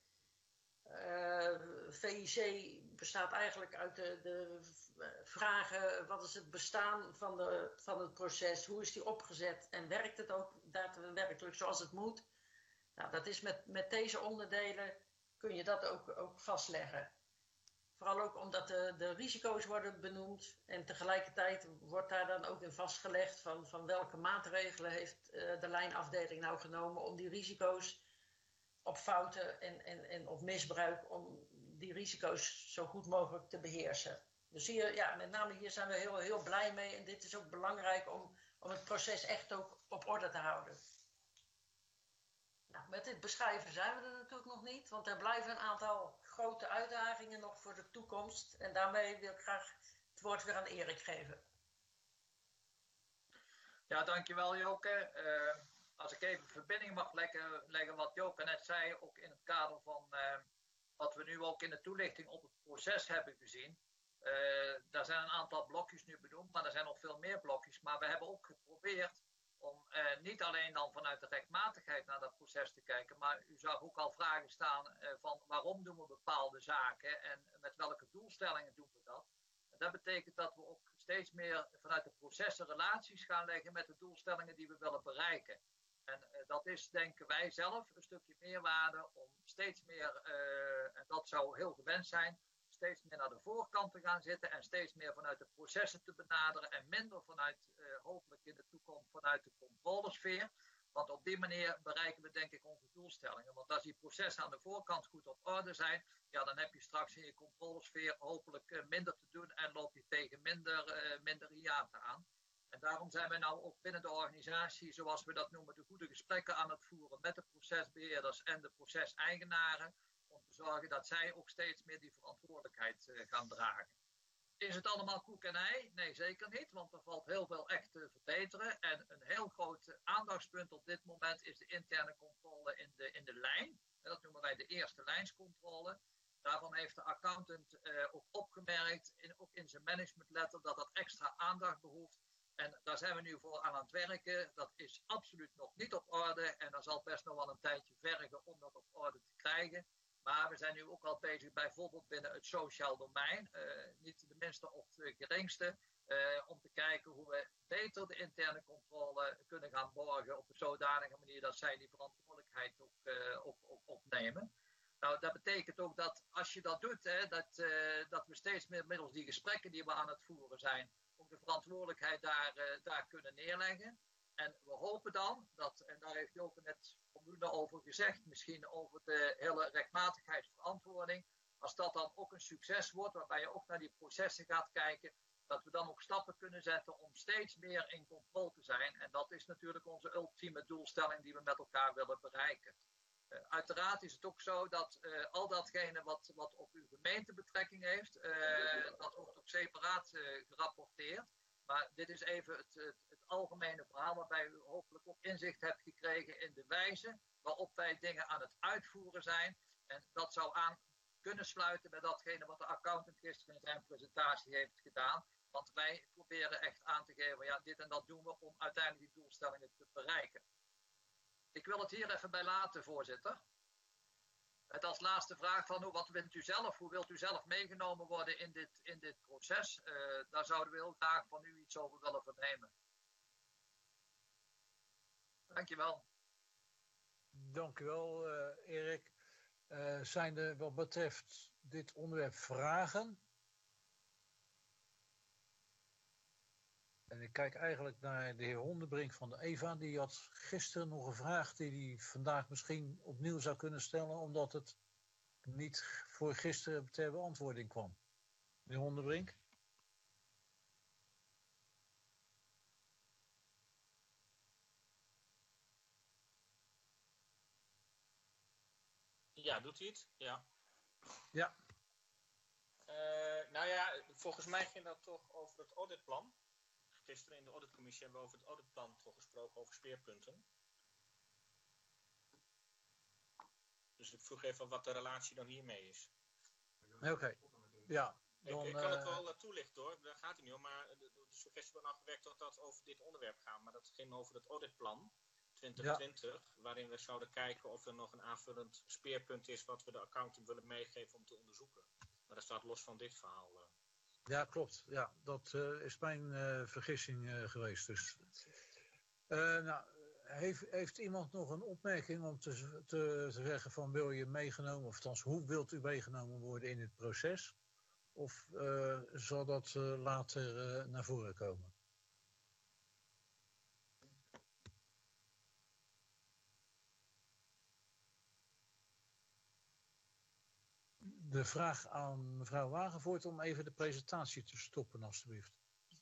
VIC bestaat eigenlijk uit de vragen, wat is het bestaan van het proces, hoe is die opgezet en werkt het ook daadwerkelijk zoals het moet. Nou, dat is met deze onderdelen kun je dat ook vastleggen. Vooral ook omdat de risico's worden benoemd en tegelijkertijd wordt daar dan ook in vastgelegd van welke maatregelen heeft de lijnafdeling nou genomen om die risico's op fouten en op misbruik, om die risico's zo goed mogelijk te beheersen. Dus hier, ja, met name hier zijn we heel, heel blij mee en dit is ook belangrijk om het proces echt ook op orde te houden. Nou, met dit beschrijven zijn we er natuurlijk nog niet, want er blijven een aantal grote uitdagingen nog voor de toekomst. En daarmee wil ik graag het woord weer aan Erik geven. Ja, dankjewel Joke. Als ik even verbinding mag leggen wat Joke net zei, ook in het kader van wat we nu ook in de toelichting op het proces hebben gezien. Daar zijn een aantal blokjes nu benoemd, maar er zijn nog veel meer blokjes. Maar we hebben ook geprobeerd om niet alleen dan vanuit de rechtmatigheid naar dat proces te kijken, maar u zag ook al vragen staan van waarom doen we bepaalde zaken en met welke doelstellingen doen we dat. En dat betekent dat we ook steeds meer vanuit de processen relaties gaan leggen met de doelstellingen die we willen bereiken. En dat is, denken wij zelf, een stukje meerwaarde om steeds meer, en dat zou heel gewenst zijn, steeds meer naar de voorkant te gaan zitten en steeds meer vanuit de processen te benaderen en minder vanuit, hopelijk in de toekomst, vanuit de controlesfeer. Want op die manier bereiken we denk ik onze doelstellingen. Want als die processen aan de voorkant goed op orde zijn, ja, dan heb je straks in je controlesfeer hopelijk minder te doen en loop je tegen minder hiaten aan. En daarom zijn we nou ook binnen de organisatie, zoals we dat noemen, de goede gesprekken aan het voeren met de procesbeheerders en de proceseigenaren, om te zorgen dat zij ook steeds meer die verantwoordelijkheid gaan dragen. Is het allemaal koek en ei? Nee, zeker niet, want er valt heel veel echt te verbeteren. En een heel groot aandachtspunt op dit moment is de interne controle in de lijn. Dat noemen wij de eerste lijnscontrole. Daarvan heeft de accountant ook opgemerkt, ook in zijn managementletter, dat dat extra aandacht behoeft. En daar zijn we nu voor aan het werken. Dat is absoluut nog niet op orde en dat zal best nog wel een tijdje vergen om dat op orde te krijgen. Maar we zijn nu ook al bezig bijvoorbeeld binnen het sociaal domein, niet de minste of de geringste, om te kijken hoe we beter de interne controle kunnen gaan borgen op een zodanige manier dat zij die verantwoordelijkheid ook opnemen. Nou, dat betekent ook dat als je dat doet, dat we steeds meer middels die gesprekken die we aan het voeren zijn, ook de verantwoordelijkheid daar kunnen neerleggen. En we hopen dan, en daar heeft u ook net voldoende over gezegd, misschien over de hele rechtmatigheidsverantwoording, als dat dan ook een succes wordt, waarbij je ook naar die processen gaat kijken, dat we dan ook stappen kunnen zetten om steeds meer in controle te zijn. En dat is natuurlijk onze ultieme doelstelling die we met elkaar willen bereiken. Uiteraard is het ook zo dat al datgene wat op uw gemeente betrekking heeft, dat wordt ook separaat gerapporteerd. Maar dit is even het algemene verhaal waarbij u hopelijk ook inzicht hebt gekregen in de wijze waarop wij dingen aan het uitvoeren zijn. En dat zou aan kunnen sluiten bij datgene wat de accountant gisteren in zijn presentatie heeft gedaan. Want wij proberen echt aan te geven, ja, dit en dat doen we om uiteindelijk die doelstellingen te bereiken. Ik wil het hier even bij laten, voorzitter. Met als laatste vraag van wat wilt u zelf? Hoe wilt u zelf meegenomen worden in dit proces? Daar zouden we heel graag van u iets over willen vernemen. Dankjewel. Dankjewel, Erik. Zijn er wat betreft dit onderwerp vragen? En ik kijk eigenlijk naar de heer Hondenbrink van de EVA. Die had gisteren nog een vraag die hij vandaag misschien opnieuw zou kunnen stellen, omdat het niet voor gisteren ter beantwoording kwam. Meneer Hondenbrink? Ja, doet hij het? Ja. Ja. Nou ja, volgens mij ging dat toch over het auditplan. Gisteren in de auditcommissie hebben we over het auditplan toch gesproken, over speerpunten. Dus ik vroeg even wat de relatie dan hiermee is. Oké. Ja. Dan, ik kan het wel toelichten hoor, daar gaat het niet om. Maar de suggestie wordt nou gewerkt dat dat over dit onderwerp gaat. Maar dat ging over het auditplan 2020. Ja. Waarin we zouden kijken of er nog een aanvullend speerpunt is wat we de accountant willen meegeven om te onderzoeken. Maar dat staat los van dit verhaal. Ja, klopt. Ja, dat is mijn vergissing geweest. Dus. Nou, heeft iemand nog een opmerking om te zeggen van wil je meegenomen, of althans hoe wilt u meegenomen worden in het proces? Of zal dat later naar voren komen? De vraag aan mevrouw Wagenvoort om even de presentatie te stoppen, alstublieft.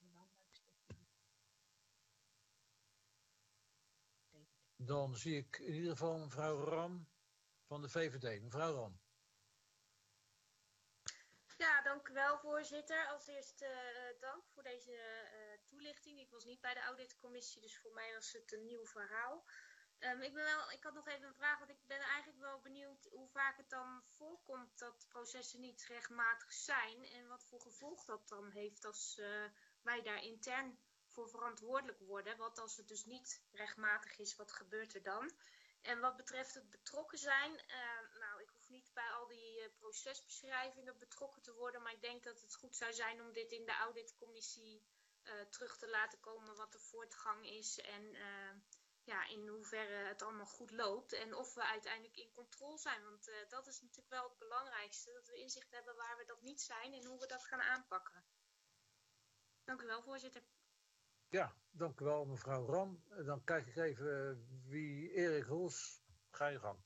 Dan zie ik in ieder geval mevrouw Ram van de VVD. Mevrouw Ram. Ja, dank u wel, voorzitter. Als eerst dank voor deze toelichting. Ik was niet bij de auditcommissie, dus voor mij was het een nieuw verhaal. Ik had nog even een vraag, want ik ben eigenlijk wel benieuwd hoe vaak het dan voorkomt dat processen niet rechtmatig zijn en wat voor gevolg dat dan heeft als wij daar intern voor verantwoordelijk worden. Wat als het dus niet rechtmatig is, wat gebeurt er dan? En wat betreft het betrokken zijn, nou, ik hoef niet bij al die procesbeschrijvingen betrokken te worden, maar ik denk dat het goed zou zijn om dit in de auditcommissie terug te laten komen wat de voortgang is en ja, in hoeverre het allemaal goed loopt en of we uiteindelijk in controle zijn. Want dat is natuurlijk wel het belangrijkste, dat we inzicht hebben waar we dat niet zijn en hoe we dat gaan aanpakken. Dank u wel, voorzitter. Ja, dank u wel, mevrouw Ram. Dan kijk ik even wie Erik Roels. Ga je gang.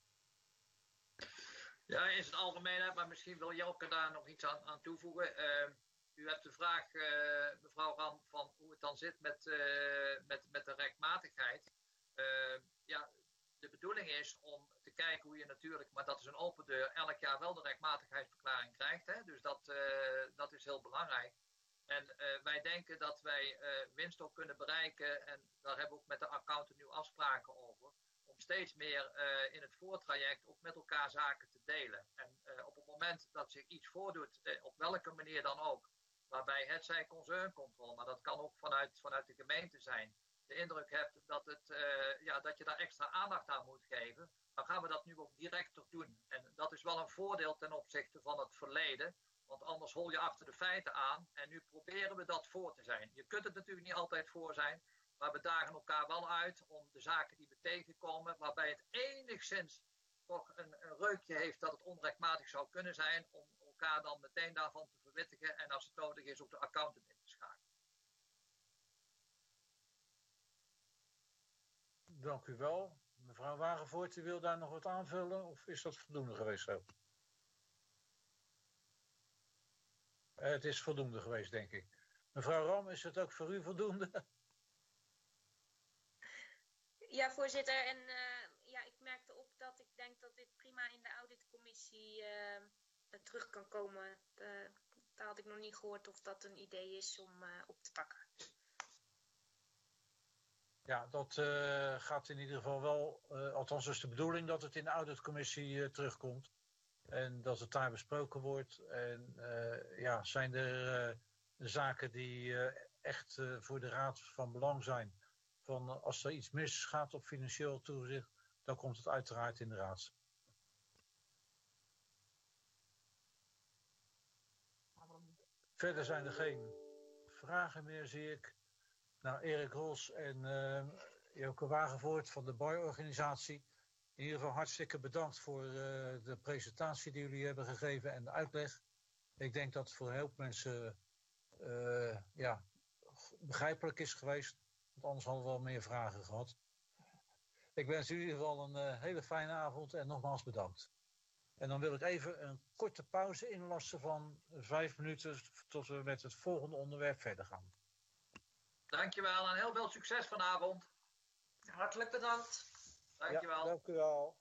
Ja, in het algemeen, maar misschien wil Jelke daar nog iets aan toevoegen. U hebt de vraag, mevrouw Ram, van hoe het dan zit met de rechtmatigheid. Ja, de bedoeling is om te kijken hoe je natuurlijk, maar dat is een open deur, elk jaar wel de rechtmatigheidsverklaring krijgt. Hè? Dus dat is heel belangrijk. En wij denken dat wij winst ook kunnen bereiken, en daar hebben we ook met de accountant nu afspraken over, om steeds meer in het voortraject ook met elkaar zaken te delen. En op het moment dat zich iets voordoet, op welke manier dan ook, waarbij het zij concerncontrole, maar dat kan ook vanuit de gemeente zijn, de indruk hebt dat dat je daar extra aandacht aan moet geven, dan gaan we dat nu ook direct toch doen. En dat is wel een voordeel ten opzichte van het verleden, want anders hol je achter de feiten aan en nu proberen we dat voor te zijn. Je kunt het natuurlijk niet altijd voor zijn, maar we dagen elkaar wel uit om de zaken die we tegenkomen, waarbij het enigszins toch een reukje heeft dat het onrechtmatig zou kunnen zijn, om elkaar dan meteen daarvan te verwittigen en als het nodig is ook de accountant in te schakelen. Dank u wel. Mevrouw Wagenvoort, u wil daar nog wat aanvullen of is dat voldoende geweest zo? Het is voldoende geweest, denk ik. Mevrouw Ram, is het ook voor u voldoende? Ja, voorzitter. En ja, ik merkte op dat ik denk dat dit prima in de auditcommissie terug kan komen. Daar had ik nog niet gehoord of dat een idee is om op te pakken. Ja, dat gaat in ieder geval wel, althans is de bedoeling dat het in de auditcommissie terugkomt. En dat het daar besproken wordt. En ja, zijn er zaken die echt voor de raad van belang zijn. Van als er iets misgaat op financieel toezicht, dan komt het uiteraard in de raad. Verder zijn er geen vragen meer, zie ik. Nou, Erik Rols en Joke Wagenvoort van de BOY-organisatie. In ieder geval hartstikke bedankt voor de presentatie die jullie hebben gegeven en de uitleg. Ik denk dat het voor heel veel mensen ja, begrijpelijk is geweest. Want anders hadden we wel meer vragen gehad. Ik wens u in ieder geval een hele fijne avond en nogmaals bedankt. En dan wil ik even een korte pauze inlassen van 5 minuten tot we met het volgende onderwerp verder gaan. Dankjewel en heel veel succes vanavond. Hartelijk bedankt. Dankjewel. Ja, dank u wel.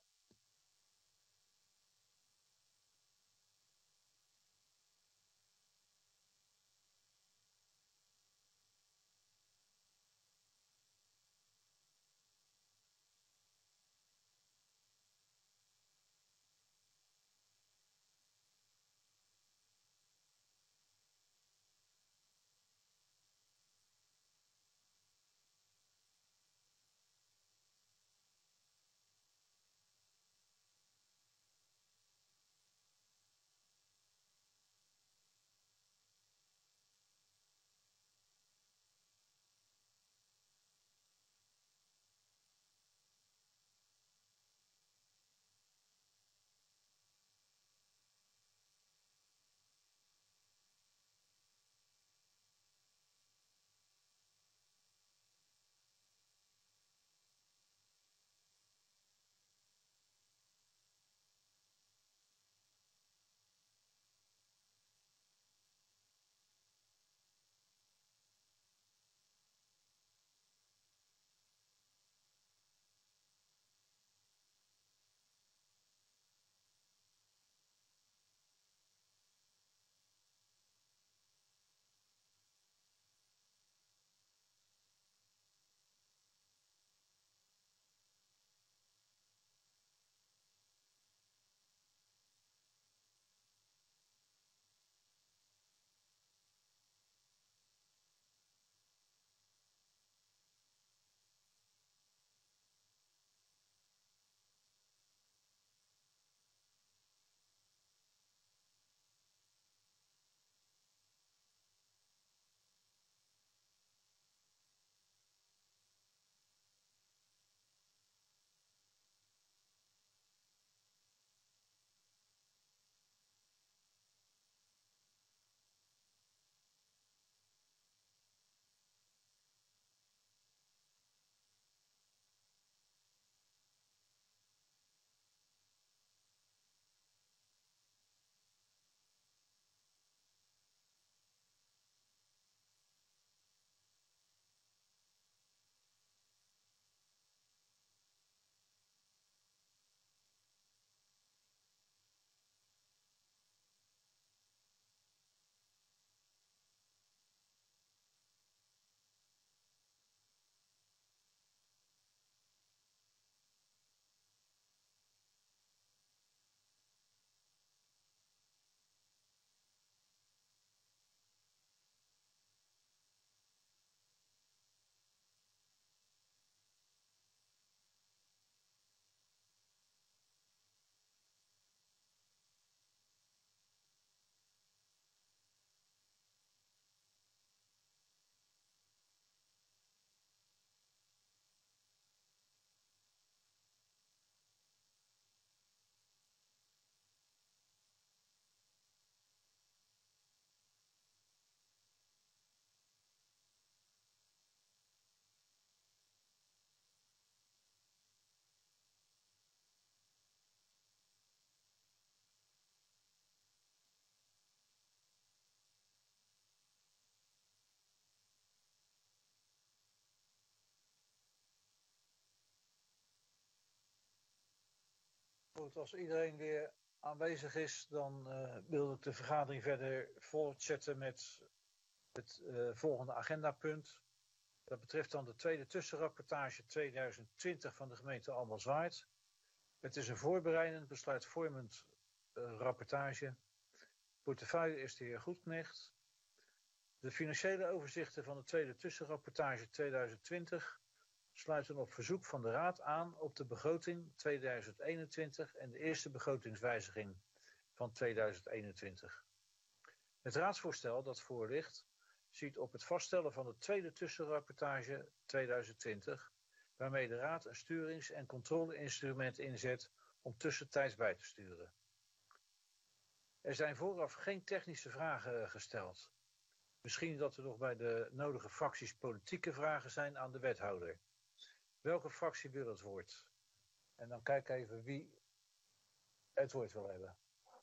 Goed, als iedereen weer aanwezig is, dan wil ik de vergadering verder voortzetten met het volgende agendapunt. Dat betreft dan de tweede tussenrapportage 2020 van de gemeente Albazwaard. Het is een voorbereidend, besluitvormend rapportage. Portefeuille is de heer Goedknecht. De financiële overzichten van de tweede tussenrapportage 2020 sluiten op verzoek van de Raad aan op de begroting 2021 en de eerste begrotingswijziging van 2021. Het raadsvoorstel dat voor ligt ziet op het vaststellen van de tweede tussenrapportage 2020, waarmee de Raad een sturings- en controleinstrument inzet om tussentijds bij te sturen. Er zijn vooraf geen technische vragen gesteld. Misschien dat er nog bij de nodige fracties politieke vragen zijn aan de wethouder. Welke fractie wil het woord? En dan kijk even wie het woord wil hebben.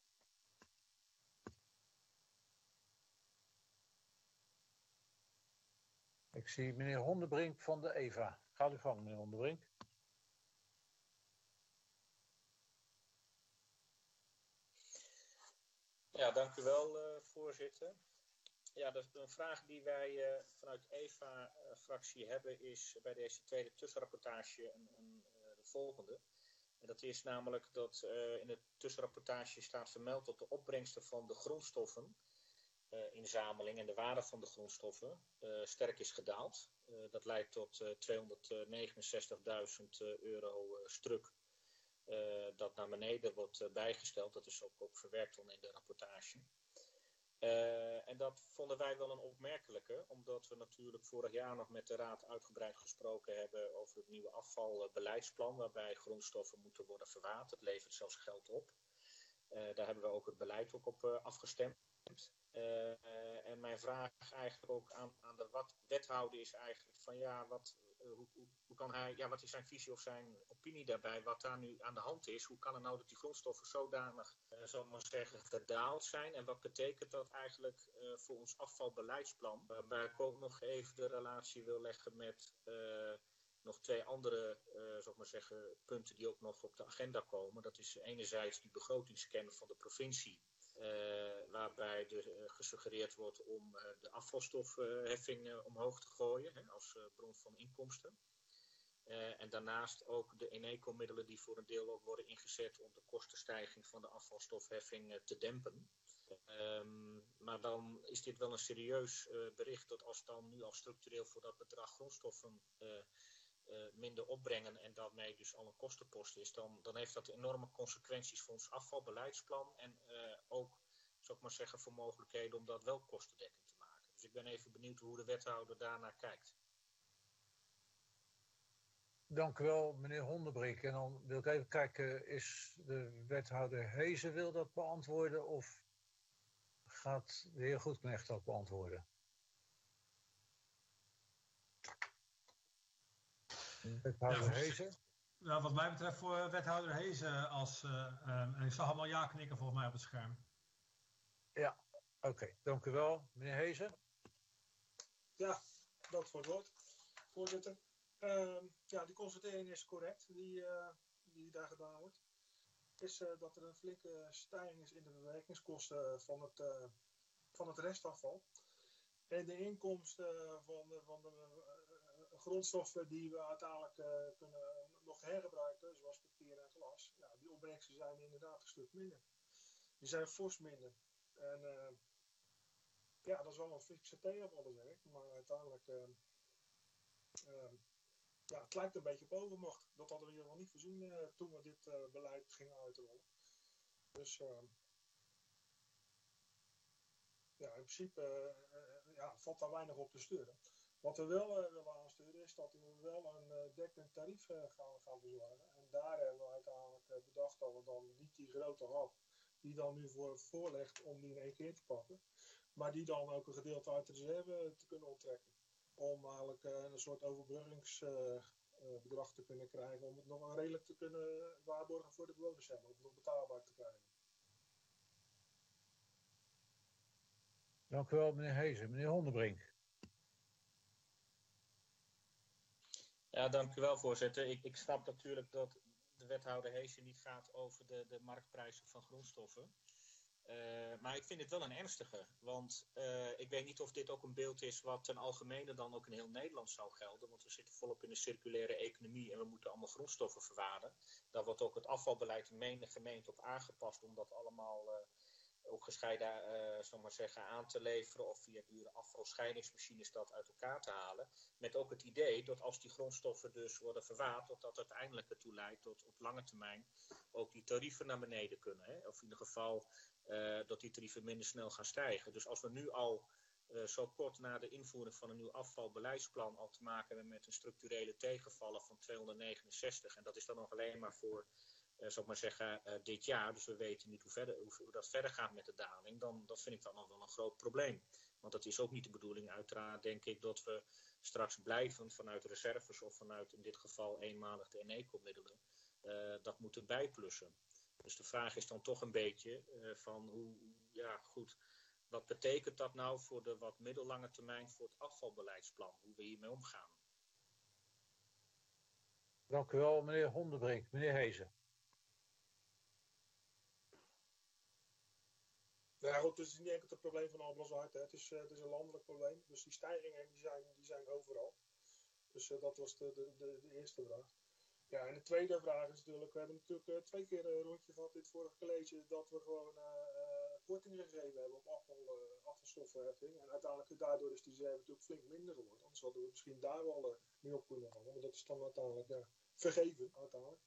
Ik zie meneer Hondenbrink van de EVA. Gaat u gang, meneer Hondenbrink. Ja, dank u wel, voorzitter. Ja, een vraag die wij vanuit EVA-fractie hebben is bij deze tweede tussenrapportage de volgende. En dat is namelijk dat in de tussenrapportage staat vermeld dat de opbrengsten van de grondstoffen inzameling en de waarde van de grondstoffen sterk is gedaald. Dat leidt tot 269.000 euro stuk. Dat naar beneden wordt bijgesteld. Dat is ook verwerkt dan in de rapportage. En dat vonden wij wel een opmerkelijke, omdat we natuurlijk vorig jaar nog met de Raad uitgebreid gesproken hebben over het nieuwe afvalbeleidsplan, waarbij grondstoffen moeten worden verwaard. Het levert zelfs geld op. Daar hebben we ook het beleid ook op afgestemd. En mijn vraag eigenlijk ook aan de wethouder is eigenlijk van ja, hoe kan hij, ja, wat is zijn visie of zijn opinie daarbij, wat daar nu aan de hand is? Hoe kan het nou dat die grondstoffen zodanig, zal ik maar zeggen, gedaald zijn? En wat betekent dat eigenlijk voor ons afvalbeleidsplan? Waarbij ik ook nog even de relatie wil leggen met nog twee andere, zal ik maar zeggen, punten die ook nog op de agenda komen. Dat is enerzijds die begrotingscan van de provincie. Waarbij er gesuggereerd wordt om de afvalstofheffing omhoog te gooien als bron van inkomsten. En daarnaast ook de Eneco-middelen die voor een deel ook worden ingezet om de kostenstijging van de afvalstofheffing te dempen. Maar dan is dit wel een serieus bericht dat als dan nu al structureel voor dat bedrag grondstoffen minder opbrengen en daarmee dus al een kostenpost is, dan heeft dat enorme consequenties voor ons afvalbeleidsplan en ook, zou ik maar zeggen, voor mogelijkheden om dat wel kostendekkend te maken. Dus ik ben even benieuwd hoe de wethouder daarnaar kijkt. Dank u wel, meneer Hondenbrink. En dan wil ik even kijken, is de wethouder Hezen wil dat beantwoorden of gaat de heer Goedknecht dat beantwoorden? Wethouder Hezen? Nou, wat mij betreft voor wethouder Hezen en ik zag allemaal ja knikken volgens mij op het scherm. Ja, oké. Dank u wel. Meneer Hezen? Ja, dank voor het woord, voorzitter. Ja, die constatering is correct, die daar gedaan wordt. Is dat er een flinke stijging is in de bewerkingskosten van het restafval. En de inkomsten van de grondstoffen die we uiteindelijk kunnen nog hergebruiken, zoals papier en glas, ja, die opbrengsten zijn inderdaad een stuk minder. Die zijn fors minder. En ja, dat is wel een fikse tegenvaller, zeg ik. Maar uiteindelijk, ja, het lijkt een beetje op overmacht. Dat hadden we hier nog niet voorzien toen we dit beleid gingen uitrollen. Dus ja, in principe ja, valt daar weinig op te sturen. Wat we wel willen aansturen is dat we wel een dekkend tarief gaan verzorgen. En daar hebben we uiteindelijk bedacht dat we dan niet die grote hap die dan nu voorlegt om die in één keer te pakken. Maar die dan ook een gedeelte uit de reserve te kunnen onttrekken. Om eigenlijk een soort overbruggingsbedrag te kunnen krijgen. Om het nog redelijk te kunnen waarborgen voor de bewoners hebben. Om het nog betaalbaar te krijgen. Dank u wel, meneer Hezen. Meneer Hondenbrink. Ja, dank u wel, voorzitter. Ik snap natuurlijk dat de wethouder Heesen niet gaat over de marktprijzen van grondstoffen. Maar ik vind het wel een ernstige. Want ik weet niet of dit ook een beeld is wat ten algemene dan ook in heel Nederland zou gelden. Want we zitten volop in een circulaire economie en we moeten allemaal grondstoffen verwaarden. Daar wordt ook het afvalbeleid in menige gemeente op aangepast om dat allemaal ook gescheiden aan te leveren of via dure afvalscheidingsmachines dat uit elkaar te halen. Met ook het idee dat als die grondstoffen dus worden verwaard, dat uiteindelijk ertoe leidt dat op lange termijn ook die tarieven naar beneden kunnen. Hè? Of in ieder geval dat die tarieven minder snel gaan stijgen. Dus als we nu al zo kort na de invoering van een nieuw afvalbeleidsplan al te maken hebben met een structurele tegenvallen van 269. En dat is dan nog alleen maar voor dit jaar, dus we weten niet hoe dat verder gaat met de daling, dan dat vind ik dan nog wel een groot probleem. Want dat is ook niet de bedoeling, uiteraard denk ik, dat we straks blijven vanuit reserves of vanuit in dit geval eenmalig de Eneco-middelen, dat moeten bijplussen. Dus de vraag is dan toch een beetje wat betekent dat nou voor de wat middellange termijn voor het afvalbeleidsplan, hoe we hiermee omgaan? Dank u wel, meneer Hondenbrink. Meneer Heesen. Nou goed, het is niet enkel het probleem van Alblas-Zuid. Het is een landelijk probleem. Dus die stijgingen die zijn overal. Dus dat was de eerste vraag. Ja, en de tweede vraag is natuurlijk, we hebben natuurlijk 2 keer een rondje gehad in het vorige college dat we gewoon kortingen gegeven hebben op afvalstoffenheffing. En uiteindelijk daardoor is die reserve natuurlijk flink minder geworden. Anders hadden we misschien daar wel mee op kunnen gaan. Maar dat is dan uiteindelijk vergeven uiteindelijk.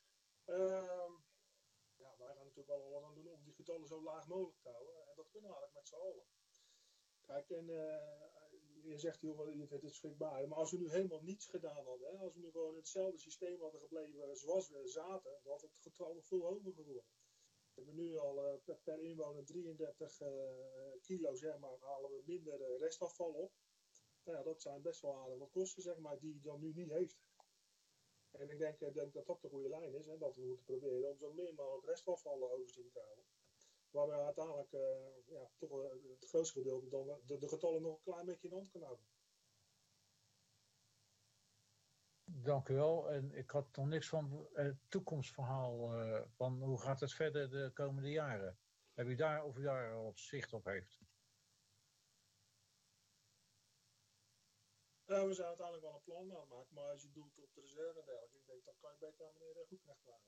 Wij gaan natuurlijk wel wat aan doen om die getallen zo laag mogelijk te houden. En dat kunnen we eigenlijk met z'n allen. Kijk, en je zegt, joh, je vindt het schrikbaar. Maar als we nu helemaal niets gedaan hadden, hè, als we nu gewoon in hetzelfde systeem hadden gebleven zoals we zaten, dan had het getal nog veel hoger geworden. We hebben nu al per inwoner 33 kilo, zeg maar, halen we minder restafval op. Nou ja, dat zijn best wel aardig wat kosten, zeg maar, die hij dan nu niet heeft. En ik denk dat dat de goede lijn is. Hè, dat we moeten proberen om zo min mogelijk restafval overzien te houden. Waar we uiteindelijk toch het grootste gedeelte dan de getallen nog een klein beetje in de hand kunnen houden. Dank u wel. En ik had nog niks van het toekomstverhaal. Van hoe gaat het verder de komende jaren? Heb u daar of u daar al zicht op heeft? We zijn uiteindelijk wel een plan aan het maken, maar als je doelt op de reserve en dergelijke, ik denk dan kan je beter aan meneer Goedknecht vragen.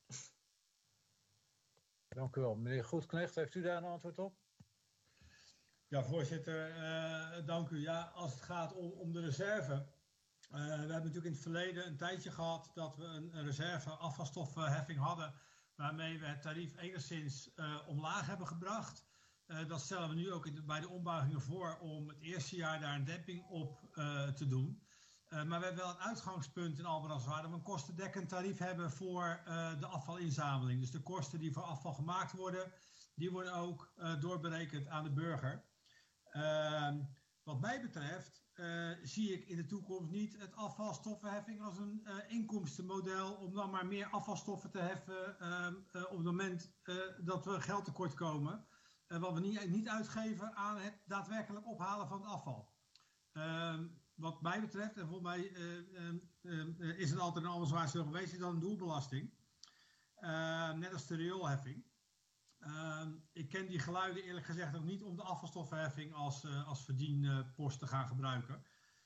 Dank u wel. Meneer Goedknecht, heeft u daar een antwoord op? Ja, voorzitter, dank u. Ja, als het gaat om de reserve. We hebben natuurlijk in het verleden een tijdje gehad dat we een reserve afvalstoffenheffing hadden, waarmee we het tarief enigszins omlaag hebben gebracht. Dat stellen we nu ook bij de ombuigingen voor om het eerste jaar daar een demping op te doen. Maar we hebben wel een uitgangspunt in Albras waar we een kostendekkend tarief hebben voor de afvalinzameling. Dus de kosten die voor afval gemaakt worden, die worden ook doorberekend aan de burger. Wat mij betreft zie ik in de toekomst niet het afvalstoffenheffing als een inkomstenmodel om dan maar meer afvalstoffen te heffen op het moment dat we geld tekort komen. Wat we niet uitgeven aan het daadwerkelijk ophalen van het afval. Wat mij betreft, en volgens mij is het altijd een ander zo geweest, is dan een doelbelasting. Net als de rioolheffing. Ik ken die geluiden eerlijk gezegd ook niet om de afvalstoffenheffing als verdienpost te gaan gebruiken.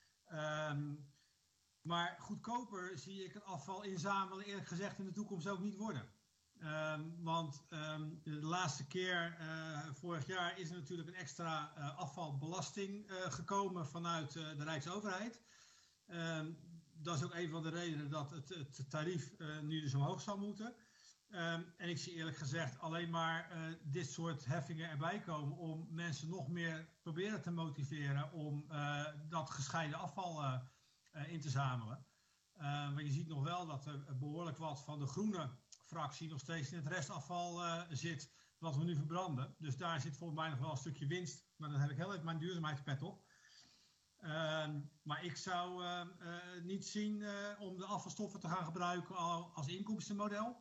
Maar goedkoper zie ik het afval inzamelen eerlijk gezegd in de toekomst ook niet worden. Want de laatste keer, vorig jaar, is er natuurlijk een extra afvalbelasting gekomen vanuit de Rijksoverheid. Dat is ook een van de redenen dat het tarief nu dus omhoog zal moeten. En ik zie eerlijk gezegd alleen maar dit soort heffingen erbij komen om mensen nog meer proberen te motiveren om dat gescheiden afval in te zamelen. Maar je ziet nog wel dat er behoorlijk wat van de groene fractie nog steeds in het restafval zit wat we nu verbranden. Dus daar zit volgens mij nog wel een stukje winst. Maar dan heb ik heel even mijn duurzaamheidspet op. Maar ik zou niet zien om de afvalstoffen te gaan gebruiken als inkomstenmodel.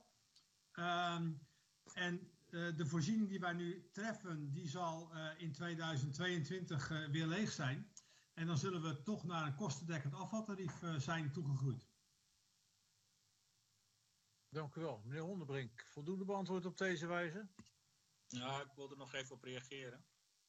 En de voorziening die wij nu treffen, die zal in 2022 weer leeg zijn. En dan zullen we toch naar een kostendekkend afvaltarief zijn toegegroeid. Dank u wel. Meneer Hondenbrink, voldoende beantwoord op deze wijze? Ja, ik wilde nog even op reageren.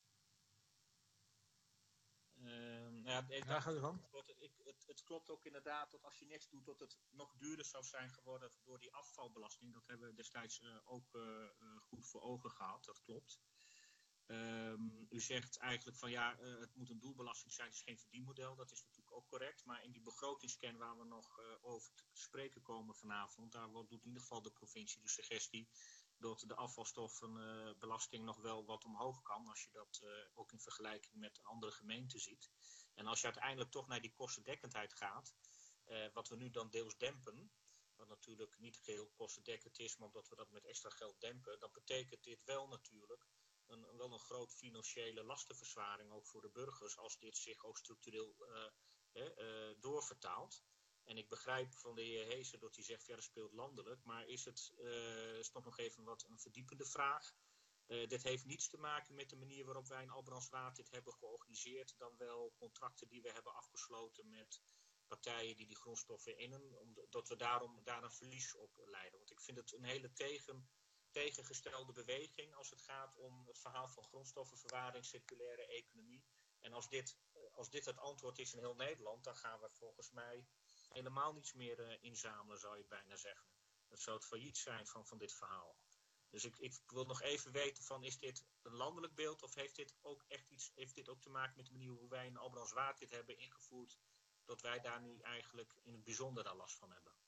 Ga je gang. Het klopt ook inderdaad dat als je niks doet, dat het nog duurder zou zijn geworden door die afvalbelasting. Dat hebben we destijds ook goed voor ogen gehad, dat klopt. U zegt eigenlijk van ja, het moet een doelbelasting zijn, het is geen verdienmodel. Dat is natuurlijk ook correct. Maar in die begrotingsscan waar we nog over te spreken komen vanavond, daar doet in ieder geval de provincie de suggestie dat de afvalstoffenbelasting nog wel wat omhoog kan, als je dat ook in vergelijking met andere gemeenten ziet. En als je uiteindelijk toch naar die kostendekkendheid gaat, wat we nu dan deels dempen, wat natuurlijk niet geheel kostendekkend is, maar omdat we dat met extra geld dempen, dan betekent dit wel natuurlijk wel een groot financiële lastenverzwaring ook voor de burgers, als dit zich ook structureel doorvertaalt. En ik begrijp van de heer Heesen dat hij zegt, ja, dat speelt landelijk, maar is toch nog even een verdiepende vraag. Dit heeft niets te maken met de manier waarop wij in Albrandswaard dit hebben georganiseerd, dan wel contracten die we hebben afgesloten met partijen die grondstoffen innen, omdat we daar een verlies op leiden. Want ik vind het een hele tegengestelde beweging als het gaat om het verhaal van grondstoffenverwaring, circulaire economie. En als dit het antwoord is in heel Nederland, dan gaan we volgens mij helemaal niets meer inzamelen, zou je bijna zeggen. Dat zou het failliet zijn van dit verhaal. Dus ik wil nog even weten van, is dit een landelijk beeld of heeft dit ook te maken met de manier hoe wij in Albrandswaard dit hebben ingevoerd, dat wij daar nu eigenlijk in het bijzonder daar last van hebben?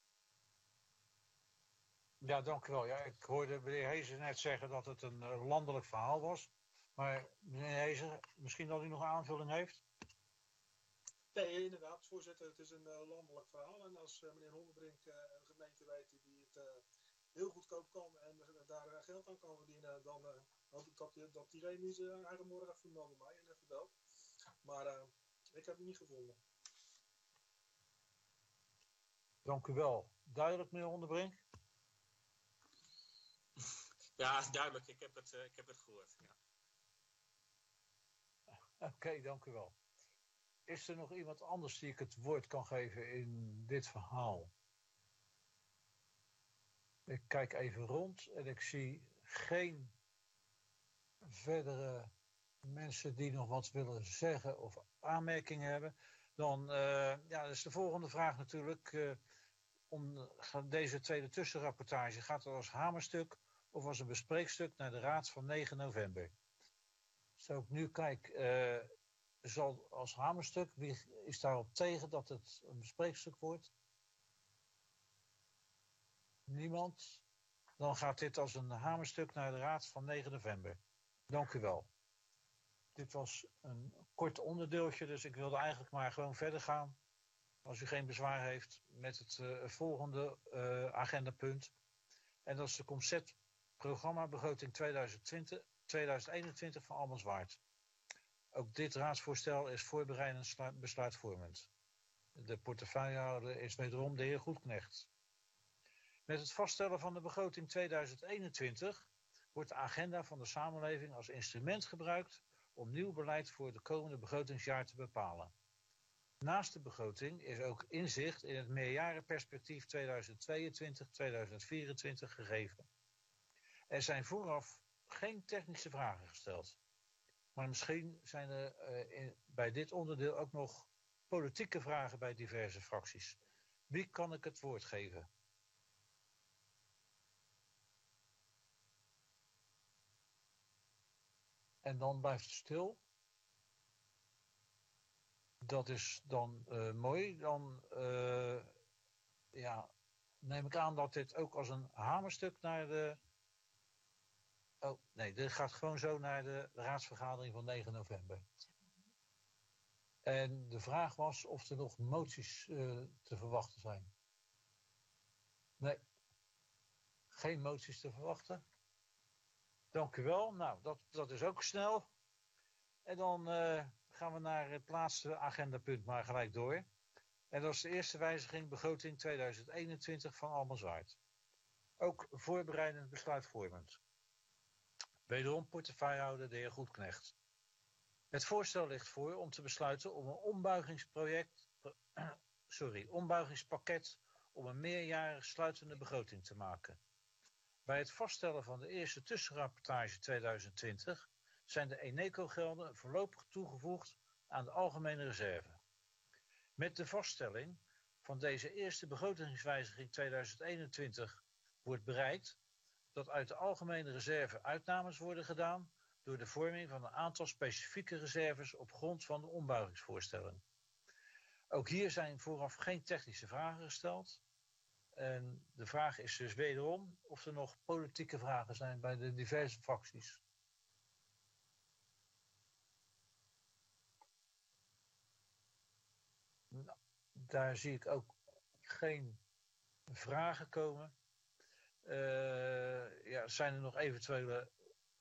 Ja, dank u wel. Ja, ik hoorde meneer Heesen net zeggen dat het een landelijk verhaal was. Maar meneer Heesen, misschien dat u nog een aanvulling heeft? Nee, inderdaad, voorzitter. Het is een landelijk verhaal. En als meneer Hondenbrink een gemeente weet die het heel goedkoop kan en daar geld aan kan verdienen, dan hoop ik dat diegene niet zijn eigen morgen even meldt bij mij en even belt. Maar ik heb het niet gevonden. Dank u wel. Duidelijk, meneer Hondenbrink? Ja, duidelijk. Ik heb het gehoord. Ja. Oké, dank u wel. Is er nog iemand anders die ik het woord kan geven in dit verhaal? Ik kijk even rond en ik zie geen verdere mensen die nog wat willen zeggen of aanmerkingen hebben. Dan is de volgende vraag natuurlijk. Om deze tweede tussenrapportage, gaat het als hamerstuk of als een bespreekstuk naar de raad van 9 november? Zo ik nu kijk, zal als hamerstuk, wie is daarop tegen dat het een bespreekstuk wordt? Niemand? Dan gaat dit als een hamerstuk naar de raad van 9 november. Dank u wel. Dit was een kort onderdeeltje, dus ik wilde eigenlijk maar gewoon verder gaan. Als u geen bezwaar heeft met het volgende agendapunt. En dat is de conceptprogramma begroting 2021 van Albrandswaard. Ook dit raadsvoorstel is voorbereidend besluitvormend. De portefeuillehouder is wederom de heer Goedknecht. Met het vaststellen van de begroting 2021 wordt de agenda van de samenleving als instrument gebruikt om nieuw beleid voor het komende begrotingsjaar te bepalen. Naast de begroting is ook inzicht in het meerjarenperspectief 2022-2024 gegeven. Er zijn vooraf geen technische vragen gesteld. Maar misschien zijn er bij dit onderdeel ook nog politieke vragen bij diverse fracties. Wie kan ik het woord geven? En dan blijft het stil. Dat is dan mooi. Dan neem ik aan dat dit ook als een hamerstuk naar de... Oh, nee, dit gaat gewoon zo naar de raadsvergadering van 9 november. En de vraag was of er nog moties te verwachten zijn. Nee, geen moties te verwachten. Dank u wel. Nou, dat is ook snel. En dan gaan we naar het laatste agendapunt maar gelijk door. En dat is de eerste wijziging begroting 2021 van Albrandswaard. Ook voorbereidend besluitvormend. Wederom portefeuillehouder de heer Goedknecht. Het voorstel ligt voor om te besluiten om een ombuigingspakket om een meerjarig sluitende begroting te maken. Bij het vaststellen van de eerste tussenrapportage 2020 zijn de Eneco-gelden voorlopig toegevoegd aan de algemene reserve. Met de vaststelling van deze eerste begrotingswijziging 2021 wordt bereikt dat uit de algemene reserve uitnames worden gedaan door de vorming van een aantal specifieke reserves op grond van de ombouwingsvoorstellen. Ook hier zijn vooraf geen technische vragen gesteld. En de vraag is dus wederom of er nog politieke vragen zijn bij de diverse fracties. Nou, daar zie ik ook geen vragen komen. Zijn er nog eventuele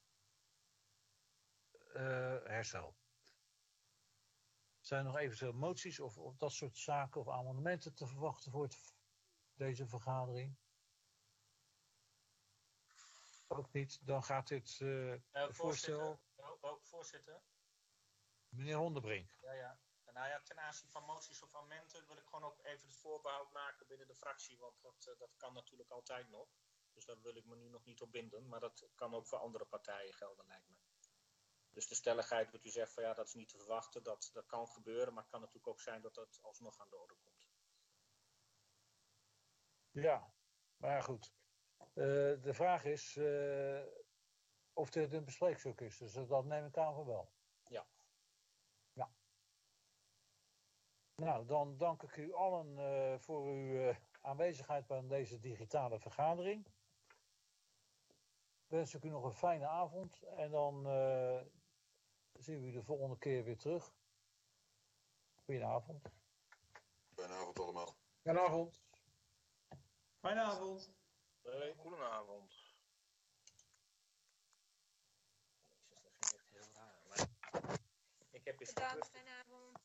herstel? Zijn er nog eventueel moties of dat soort zaken of amendementen te verwachten voor deze vergadering? Ook niet. Dan gaat dit voorstel... Voorzitter. Meneer Hondenbrink. Ja. Nou ja, ten aanzien van moties of amendementen wil ik gewoon ook even het voorbehoud maken binnen de fractie. Want dat kan natuurlijk altijd nog. Dus daar wil ik me nu nog niet op binden. Maar dat kan ook voor andere partijen gelden, lijkt me. Dus de stelligheid dat u zegt van ja, dat is niet te verwachten, dat kan gebeuren. Maar het kan natuurlijk ook zijn dat dat alsnog aan de orde komt. Ja, maar goed. De vraag is of dit een bespreekstuk is. Dus dat neem ik aan van wel. Ja. Ja. Nou, dan dank ik u allen voor uw aanwezigheid bij deze digitale vergadering. Wens ik u nog een fijne avond en dan zien we u de volgende keer weer terug. Goedenavond. Fijne avond allemaal. Fijne avond. Fijne avond. Goedenavond. Jezus, dat vind ik echt heel raar. Maar ik heb eens Bedankt, fijne avond.